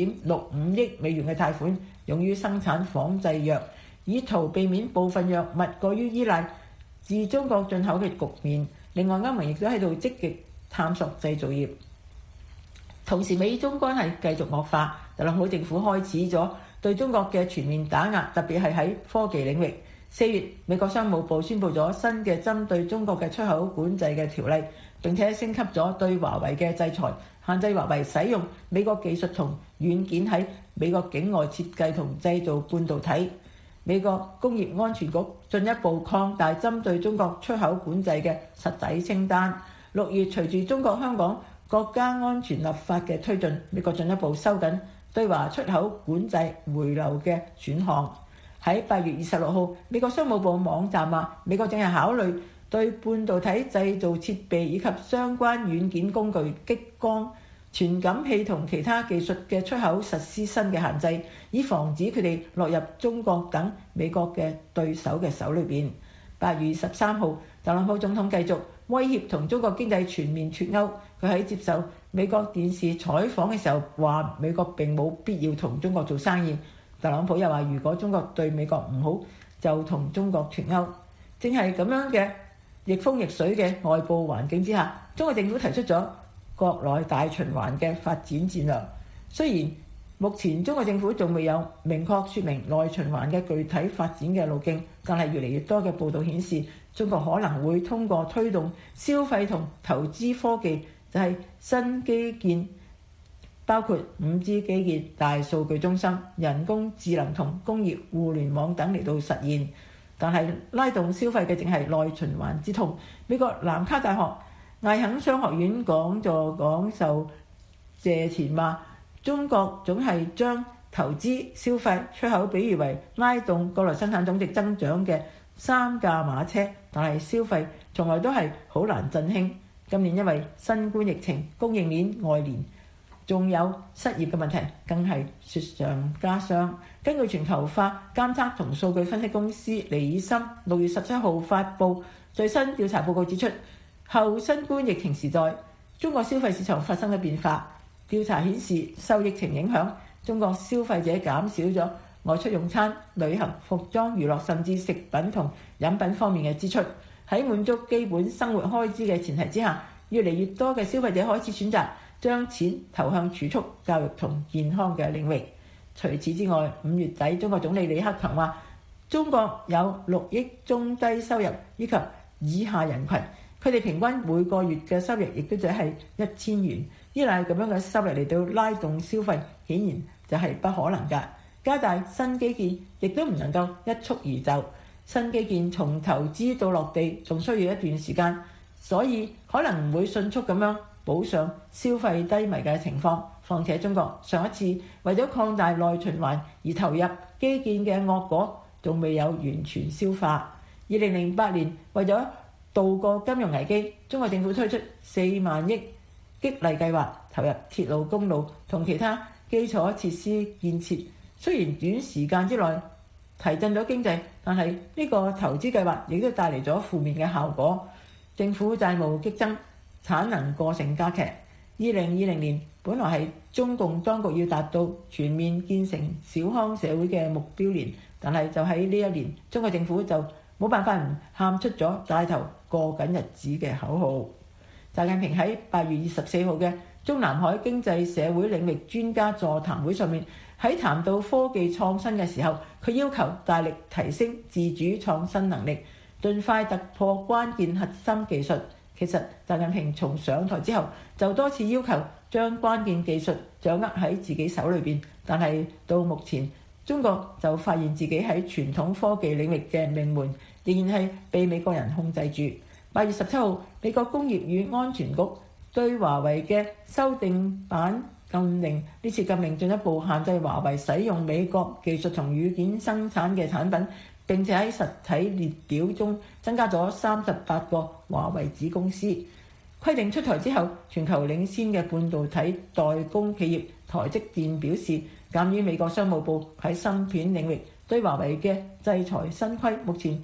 7.65億美元嘅貸款，用於生產仿製藥，以圖避免部分藥物過於依賴自中國進口嘅局面。另外，歐盟亦都喺度積極探索製造業。同時，美中關係繼續惡化，特朗普政府開始咗對中國嘅全面打壓，特別係喺科技領域。4月，美國商務部宣布咗新嘅針對中國嘅出口管制嘅條例，並且升級咗對華為嘅制裁，限制華為使用美國技術同軟件喺美國境外設計同製造半導體。美國工業安全局進一步擴大針對中國出口管制嘅實體清單。6月，隨住中國香港國家安全立法嘅推進，美國進一步收緊對華出口管制回流嘅選項。喺8月26號，美國商務部網站話，美國正係考慮對半導體製造設備以及相關軟件工具、激光、傳感器同其他技術嘅出口實施新嘅限制，以防止佢哋落入中國等美國嘅對手嘅手裏邊。8月13號，特朗普總統繼續威脅同中國經濟全面脫鈎。佢喺接受美國電視採訪嘅時候話，美國並冇必要同中國做生意。特朗普又話，如果中國對美國唔好，就同中國脫鈎。正係咁樣嘅逆風逆水嘅外部環境之下，中國政府提出咗國內大循環嘅發展戰略。雖然目前中國政府仲未有明確説明內循環嘅具體發展嘅路徑，但係越嚟越多嘅報道顯示，中國可能會通過推動消費同投資科技，就係新基建，包括5G 基建、大數據中心、人工智能同工業互聯網等嚟到實現。但係拉動消費嘅正係內循環之痛。美國南卡大學艾肯商學院講座講授謝前話，中國總係將投資、消費、出口比喻為拉動國內生產總值增長嘅3駕馬車，但係消費從來都係好難振興。今年因為新冠疫情、供應鏈外延，仲有失業嘅問題，更係雪上加霜。根據全球化監測同數據分析公司尼爾森6月17號發布最新調查報告指出，後新冠疫情時代，中國消費市場發生咗變化。調查顯示，受疫情影響，中國消費者減少咗外出用餐、旅行、服裝、娛樂，甚至食品同飲品方面嘅支出。喺滿足基本生活開支嘅前提之下，越嚟越多嘅消費者開始選擇將錢投向儲蓄、教育同健康嘅領域。除此之外，5月底中國總理李克強話，中國有6億中低收入以及以下人群，佢哋平均每個月嘅收入亦都只係1000元。依賴咁樣嘅收入嚟到拉動消費，顯然就係不可能㗎。加大新基建亦都唔能夠一蹴而就，新基建從投資到落地仲需要一段時間，所以可能唔會迅速咁樣補上消費低迷嘅情況。況且中國上一次為咗擴大內循環而投入基建嘅惡果仲未有完全消化。2008年為咗渡過金融危機，中國政府推出4萬億激勵計劃，投入鐵路、公路同其他基礎設施建設。雖然短時間之內提振咗經濟，但係呢個投資計劃亦都帶嚟咗負面嘅效果。政府債務激增，產能過剩加劇。2020年本來係中共當局要達到全面建成小康社會嘅目標年，但係就喺呢一年，中國政府就冇辦法唔喊出咗帶頭過緊日子嘅口號。習近平喺8月24號嘅中南海經濟社會領域專家座談會上面，喺談到科技創新嘅時候，佢要求大力提升自主創新能力，盡快突破關鍵核心技術。其實習近平從上台之後就多次要求將關鍵技術掌握喺自己手裏邊，但係到目前，中國就發現自己喺傳統科技領域嘅命門仍然係被美國人控制住。8月17號，美國工業與安全局對華為嘅修訂版禁令，呢次禁令進一步限制華為使用美國技術同軟件生產嘅產品，並且喺實體列表中增加咗38個華為子公司。規定出台之後，全球領先嘅半導體代工企業台積電表示，鑑於美國商務部喺芯片領域對華為嘅制裁新規，目前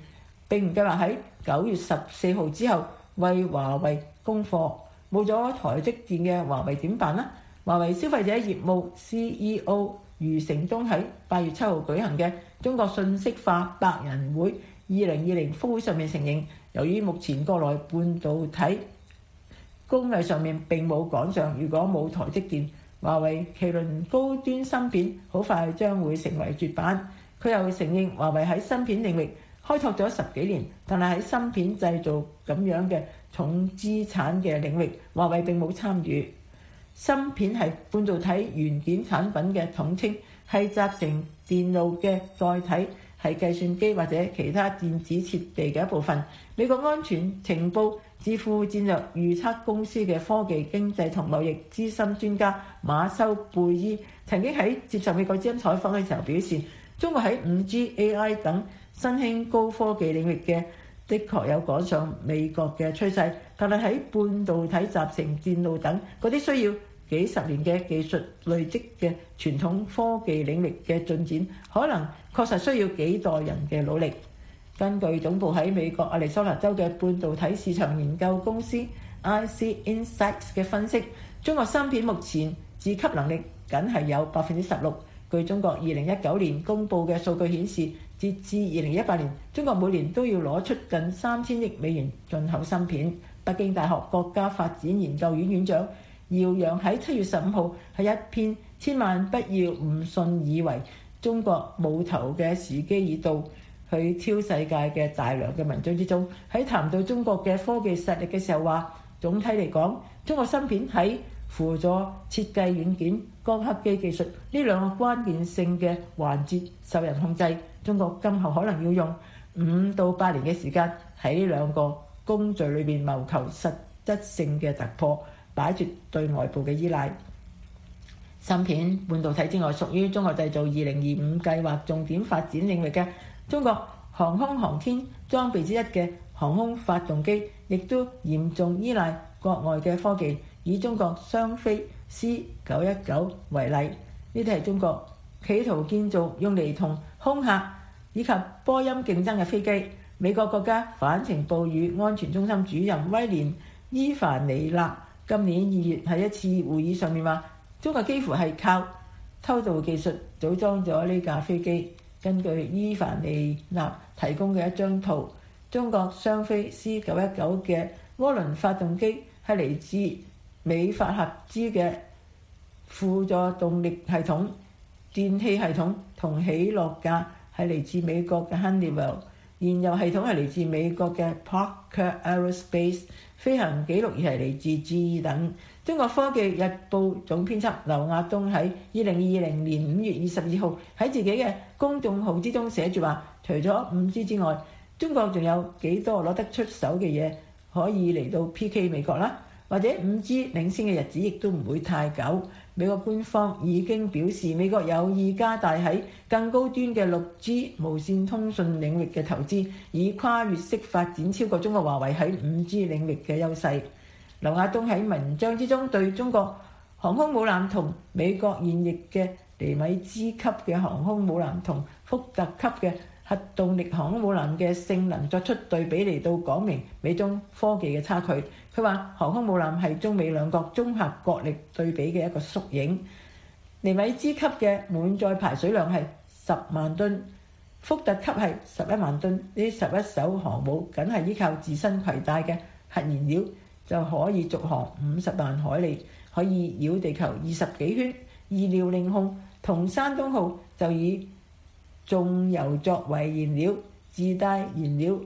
並唔計劃喺9月14號之後為華為供貨。冇咗台積電嘅華為點辦呢？華為消費者業務 CEO 余承東喺8月7號舉行嘅中國信息化百人會2020峰會上面承認，由於目前國內半導體工藝上面並冇趕上，如果冇台積電，華為麒麟高端芯片好快將會成為絕版。佢又承認華為喺芯片領域開拓咗10幾年，但係喺芯片製造咁樣嘅重資產嘅領域，華為並冇參與。芯片係半導體元件產品嘅統稱，係集成電路嘅載體，係計算機或者其他電子設備嘅一部分。美國安全情報智庫戰略預測公司嘅科技經濟同貿易資深專家馬修貝伊曾經喺接受美國之音採訪嘅時候表示，中國喺 5G、AI 等新興高科技領域嘅的確有趕上美國嘅趨勢，但係喺半導體集成電路等嗰啲需要幾十年嘅技術累積嘅傳統科技領域嘅進展，可能確實需要幾代人嘅努力。根據總部喺美國亞利桑那州嘅半導體市場研究公司 IC Insights 嘅分析，中國芯片目前自給能力僅係有16%。據中國2019年公佈嘅數據顯示，截至2018年，中國每年都要攞出近3000億美元進口芯片。北京大學國家發展研究院院長姚洋喺7月15號喺一篇千萬不要誤信以為中國冇頭嘅時機已到去挑世界嘅大量嘅文章之中，喺談到中國嘅科技實力嘅時候話，總體嚟講，中國芯片喺輔助設計軟件、光刻機技術呢兩個關鍵性嘅環節受人控制。中國今後可能要用5到8年嘅時間喺呢兩個工序裏面謀求實質性嘅突破，擺脫對外部嘅依賴。芯片半導體之外，屬於中國製造2025計劃重點發展領域嘅中國航空航天裝備之一嘅航空發動機，亦都嚴重依賴國外嘅科技。以中國商飛 C919 為例，呢啲係中國企圖建造用嚟同空客以及波音競爭嘅飛機。美國國家反情報與安全中心主任威廉伊凡尼納今年2月喺一次會議上面話，中國幾乎係靠偷渡技術組裝咗呢架飛機。根據伊凡尼納提供嘅一張圖，中國商飛 C919 嘅渦輪發動機係嚟自美法合資嘅輔助動力系統、電氣系統同起落架係嚟自美國嘅 Honeywell， 燃油系統係嚟自美國嘅 Parker Aerospace， 飛行記錄亦係嚟自 GE 等。中國科技日報總編輯劉亞東喺2020年5月22號喺自己嘅公眾號之中寫住話，除咗 5G 之外，中國仲有幾多攞得出手嘅嘢可以嚟到 PK 美國啦？或者 5G 領先嘅日子亦都唔會太久。美國官方已經表示，美國有意加大喺更高端嘅 6G 無線通訊領域嘅投資，以跨越式發展超過中國華為喺 5G 領域嘅優勢。劉亞東喺文章之中對中國航空母艦同美國現役嘅尼米茲級嘅航空母艦同福特級嘅核動力航空母艦嘅性能作出對比，嚟到講明美中科技嘅差距。佢話航空母艦係中美兩國綜合國力對比嘅一個縮影。尼米茲級嘅滿載排水量係10萬噸，福特級係11萬噸。呢11艘航母僅係依靠自身攜帶嘅核燃料就可以續航50萬海里，可以繞地球20幾圈。二遼寧號同山東號就以重油作為燃料，自帶燃料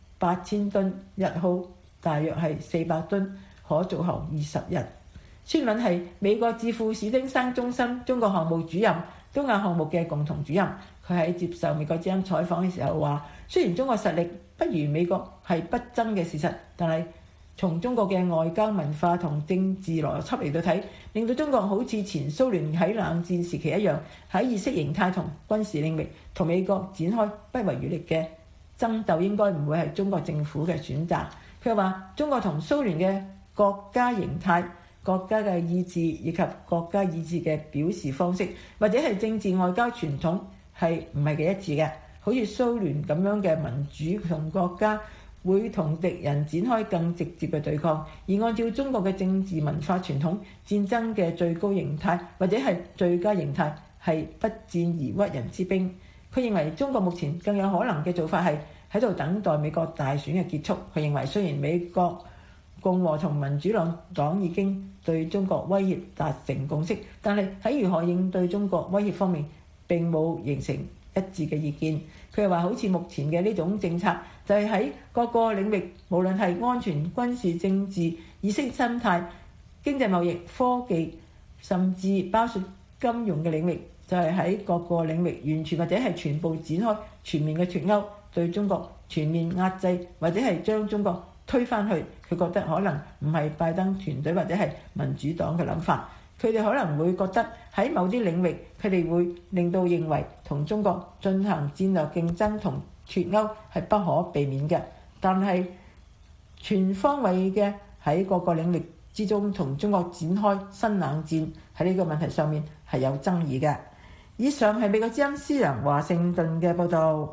8000噸，日耗大約係400噸，可續航20日。孫敏係美國智庫史丁生中心中國項目主任、東亞項目嘅共同主任。佢喺接受美國之音採訪嘅時候話，雖然中國實力不如美國係不爭嘅事實，但係從中國嘅外交文化同政治邏輯嚟到睇，令到中國好似前蘇聯喺冷戰時期一樣，喺意識形態同軍事領域同美國展開不遺餘力嘅爭鬥，應該唔會係中國政府嘅選擇。佢話中國同蘇聯嘅國家形態、國家嘅意志以及國家意志嘅表示方式，或者係政治外交傳統係唔係幾一致嘅。 好似蘇聯咁樣嘅民主同國家會同敵人展開更直接嘅對抗，而按照中國嘅政治文化傳統，戰爭嘅最高形態或者係最佳形態係不戰而屈人之兵。佢認為中國目前更有可能嘅做法係喺度等待美國大選嘅結束。佢認為雖然美國共和同民主兩黨已經對中國威脅達成共識，但係喺如何應對中國威脅方面並冇形成一致嘅意見。佢又話好似目前嘅呢種政策就係喺各個領域，無論係安全、軍事、政治、意識形態、經濟貿易、科技，甚至包括金融嘅領域，就係喺各個領域完全或者係全部展開全面嘅脫鈎，對中國全面壓制，或者係將中國推翻去。佢覺得可能唔係拜登團隊或者係民主黨嘅諗法，佢哋可能會覺得喺某啲領域，佢哋會令到認為同中國進行戰略競爭同脫鈎係不可避免嘅，但係全方位嘅喺各個領域之中同中國展開新冷戰，喺呢個問題上面係有爭議嘅。以上係美國之音司良華盛頓嘅報導。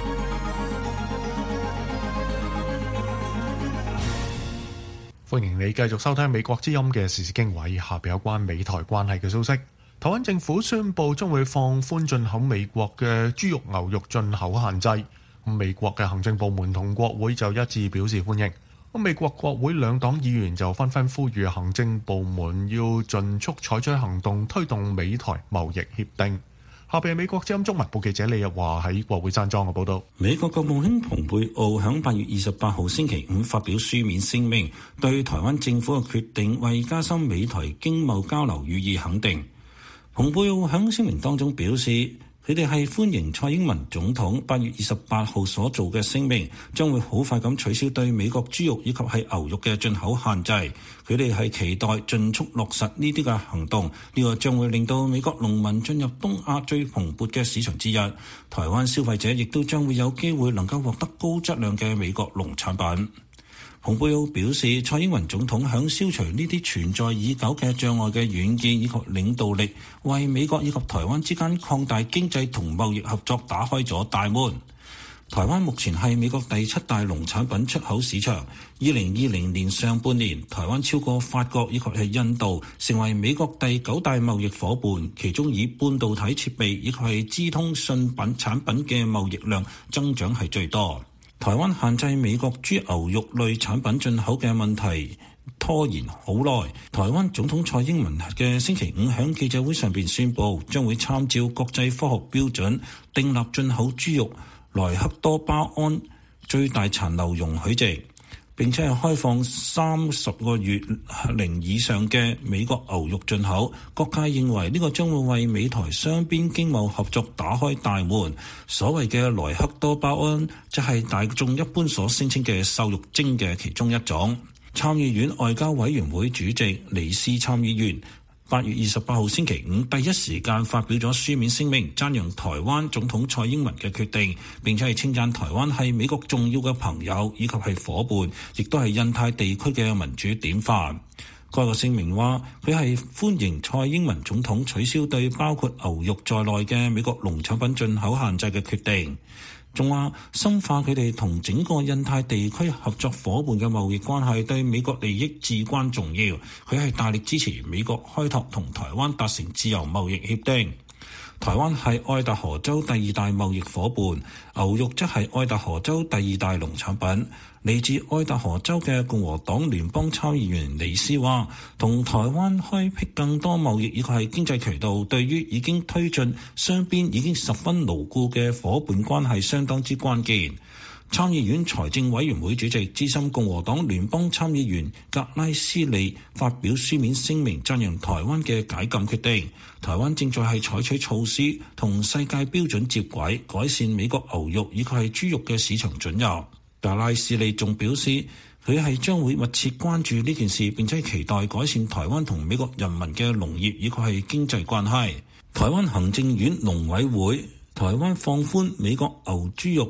歡迎你繼續收聽美國之音嘅時事經緯，下邊有關美台關係嘅消息。台灣政府宣布將會放寬進口美國嘅豬肉、牛肉進口限制。美國嘅行政部門同國會就一致表示歡迎。美國國會兩黨議員就紛紛呼籲行政部門要盡速採取行動，推動美台貿易協定。下邊係美國之音中文部記者李日華喺國會山莊嘅報道。 美國國務卿蓬佩奧響8月28號星期五發表書面聲明，對台灣政府嘅決定為加深美台經貿交流予以肯定。蓬佩奧響聲明當中表示，佢哋係歡迎蔡英文總統8月28號所做嘅聲明，將會好快咁取消對美國豬肉以及係牛肉嘅進口限制。佢哋係期待盡速落實呢啲嘅行動，呢個將會令到美國農民進入東亞最蓬勃嘅市場之一。台灣消費者亦都將會有機會能夠獲得高質量嘅美國農產品。蓬佩奧表示，蔡英文總統響消除呢啲存在已久嘅障礙嘅遠見以及領導力，為美國以及台灣之間擴大經濟同貿易合作打開咗大門。台灣目前係美國第7大農產品出口市場。2020年上半年，台灣超過法國以及係印度，成為美國第9大貿易夥伴，其中以半導體設備以及係資通訊品產品嘅貿易量增長係最多。台灣限制美國豬牛肉類產品進口嘅問題拖延好耐。台灣總統蔡英文嘅星期五喺記者會上邊宣布，將會參照國際科學標準，訂立進口豬肉萊克多巴胺最大殘留容許值，並且係開放30個月齡以上嘅美國牛肉進口。各界認為呢個將會為美台雙邊經貿合作打開大門。所謂嘅萊克多巴胺，即係大眾一般所聲稱嘅瘦肉精嘅其中一種。參議院外交委員會主席尼斯參議員8月28號星期五第一時間發表咗書面聲明，讚揚台灣總統蔡英文嘅決定，並且係稱讚台灣係美國重要嘅朋友以及係夥伴，亦都係印太地區嘅民主典範。該個聲明話，佢係歡迎蔡英文總統取消對包括牛肉在內嘅美國農產品進口限制嘅決定，仲話深化佢哋同整個印太地區合作夥伴嘅貿易關係對美國利益至關重要。佢係大力支持美國開拓同台灣達成自由貿易協定。台灣係愛達荷州第2大貿易夥伴，牛肉則係愛達荷州第2大農產品。嚟自愛達荷州嘅共和黨聯邦參議員尼斯話，同台灣開闢更多貿易以及係經濟渠道，對於已經推進雙邊已經十分牢固嘅夥伴關係相當之關鍵。參議院財政委員會主席資深共和黨聯邦參議員格拉斯利發表書面聲明，讚揚台灣嘅解禁決定。台灣正在係採取措施同世界標準接軌，改善美國牛肉以及係豬肉嘅市場准入。格拉斯利仲表示，佢係將會密切關注呢件事，並且期待改善台灣同美國人民嘅農業以及係經濟關係。台灣行政院農委會台灣放寬美國牛豬肉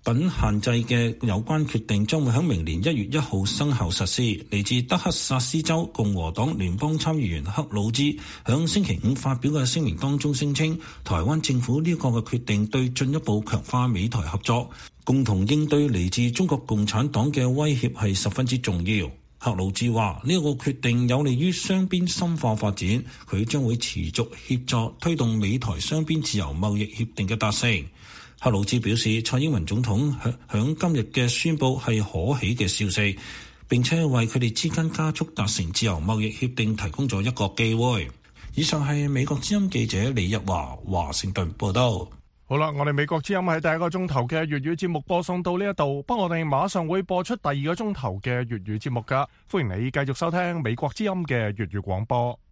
品限制嘅有關決定將會喺明年1月1號生效實施。嚟自德克薩斯州共和黨聯邦參議員克魯茲響星期五發表嘅聲明當中聲稱，台灣政府呢個嘅決定對進一步強化美台合作、共同應對嚟自中國共產黨嘅威脅係十分之重要。克魯茲話呢個決定有利於雙邊深化發展，佢將會持續協助推動美台雙邊自由貿易協定嘅達成。克魯茲表示，蔡英文總統響今日嘅宣佈係可喜嘅消息，並且為佢哋之間加速達成自由貿易協定提供咗一個機會。以上係美國之音記者李日華華盛頓報道。 好啦，我哋美國之音喺第一個鐘頭嘅粵語節目播送到呢一度，不過我哋馬上會播出第二個鐘頭嘅粵語節目噶，歡迎你繼續收聽美國之音嘅粵語廣播。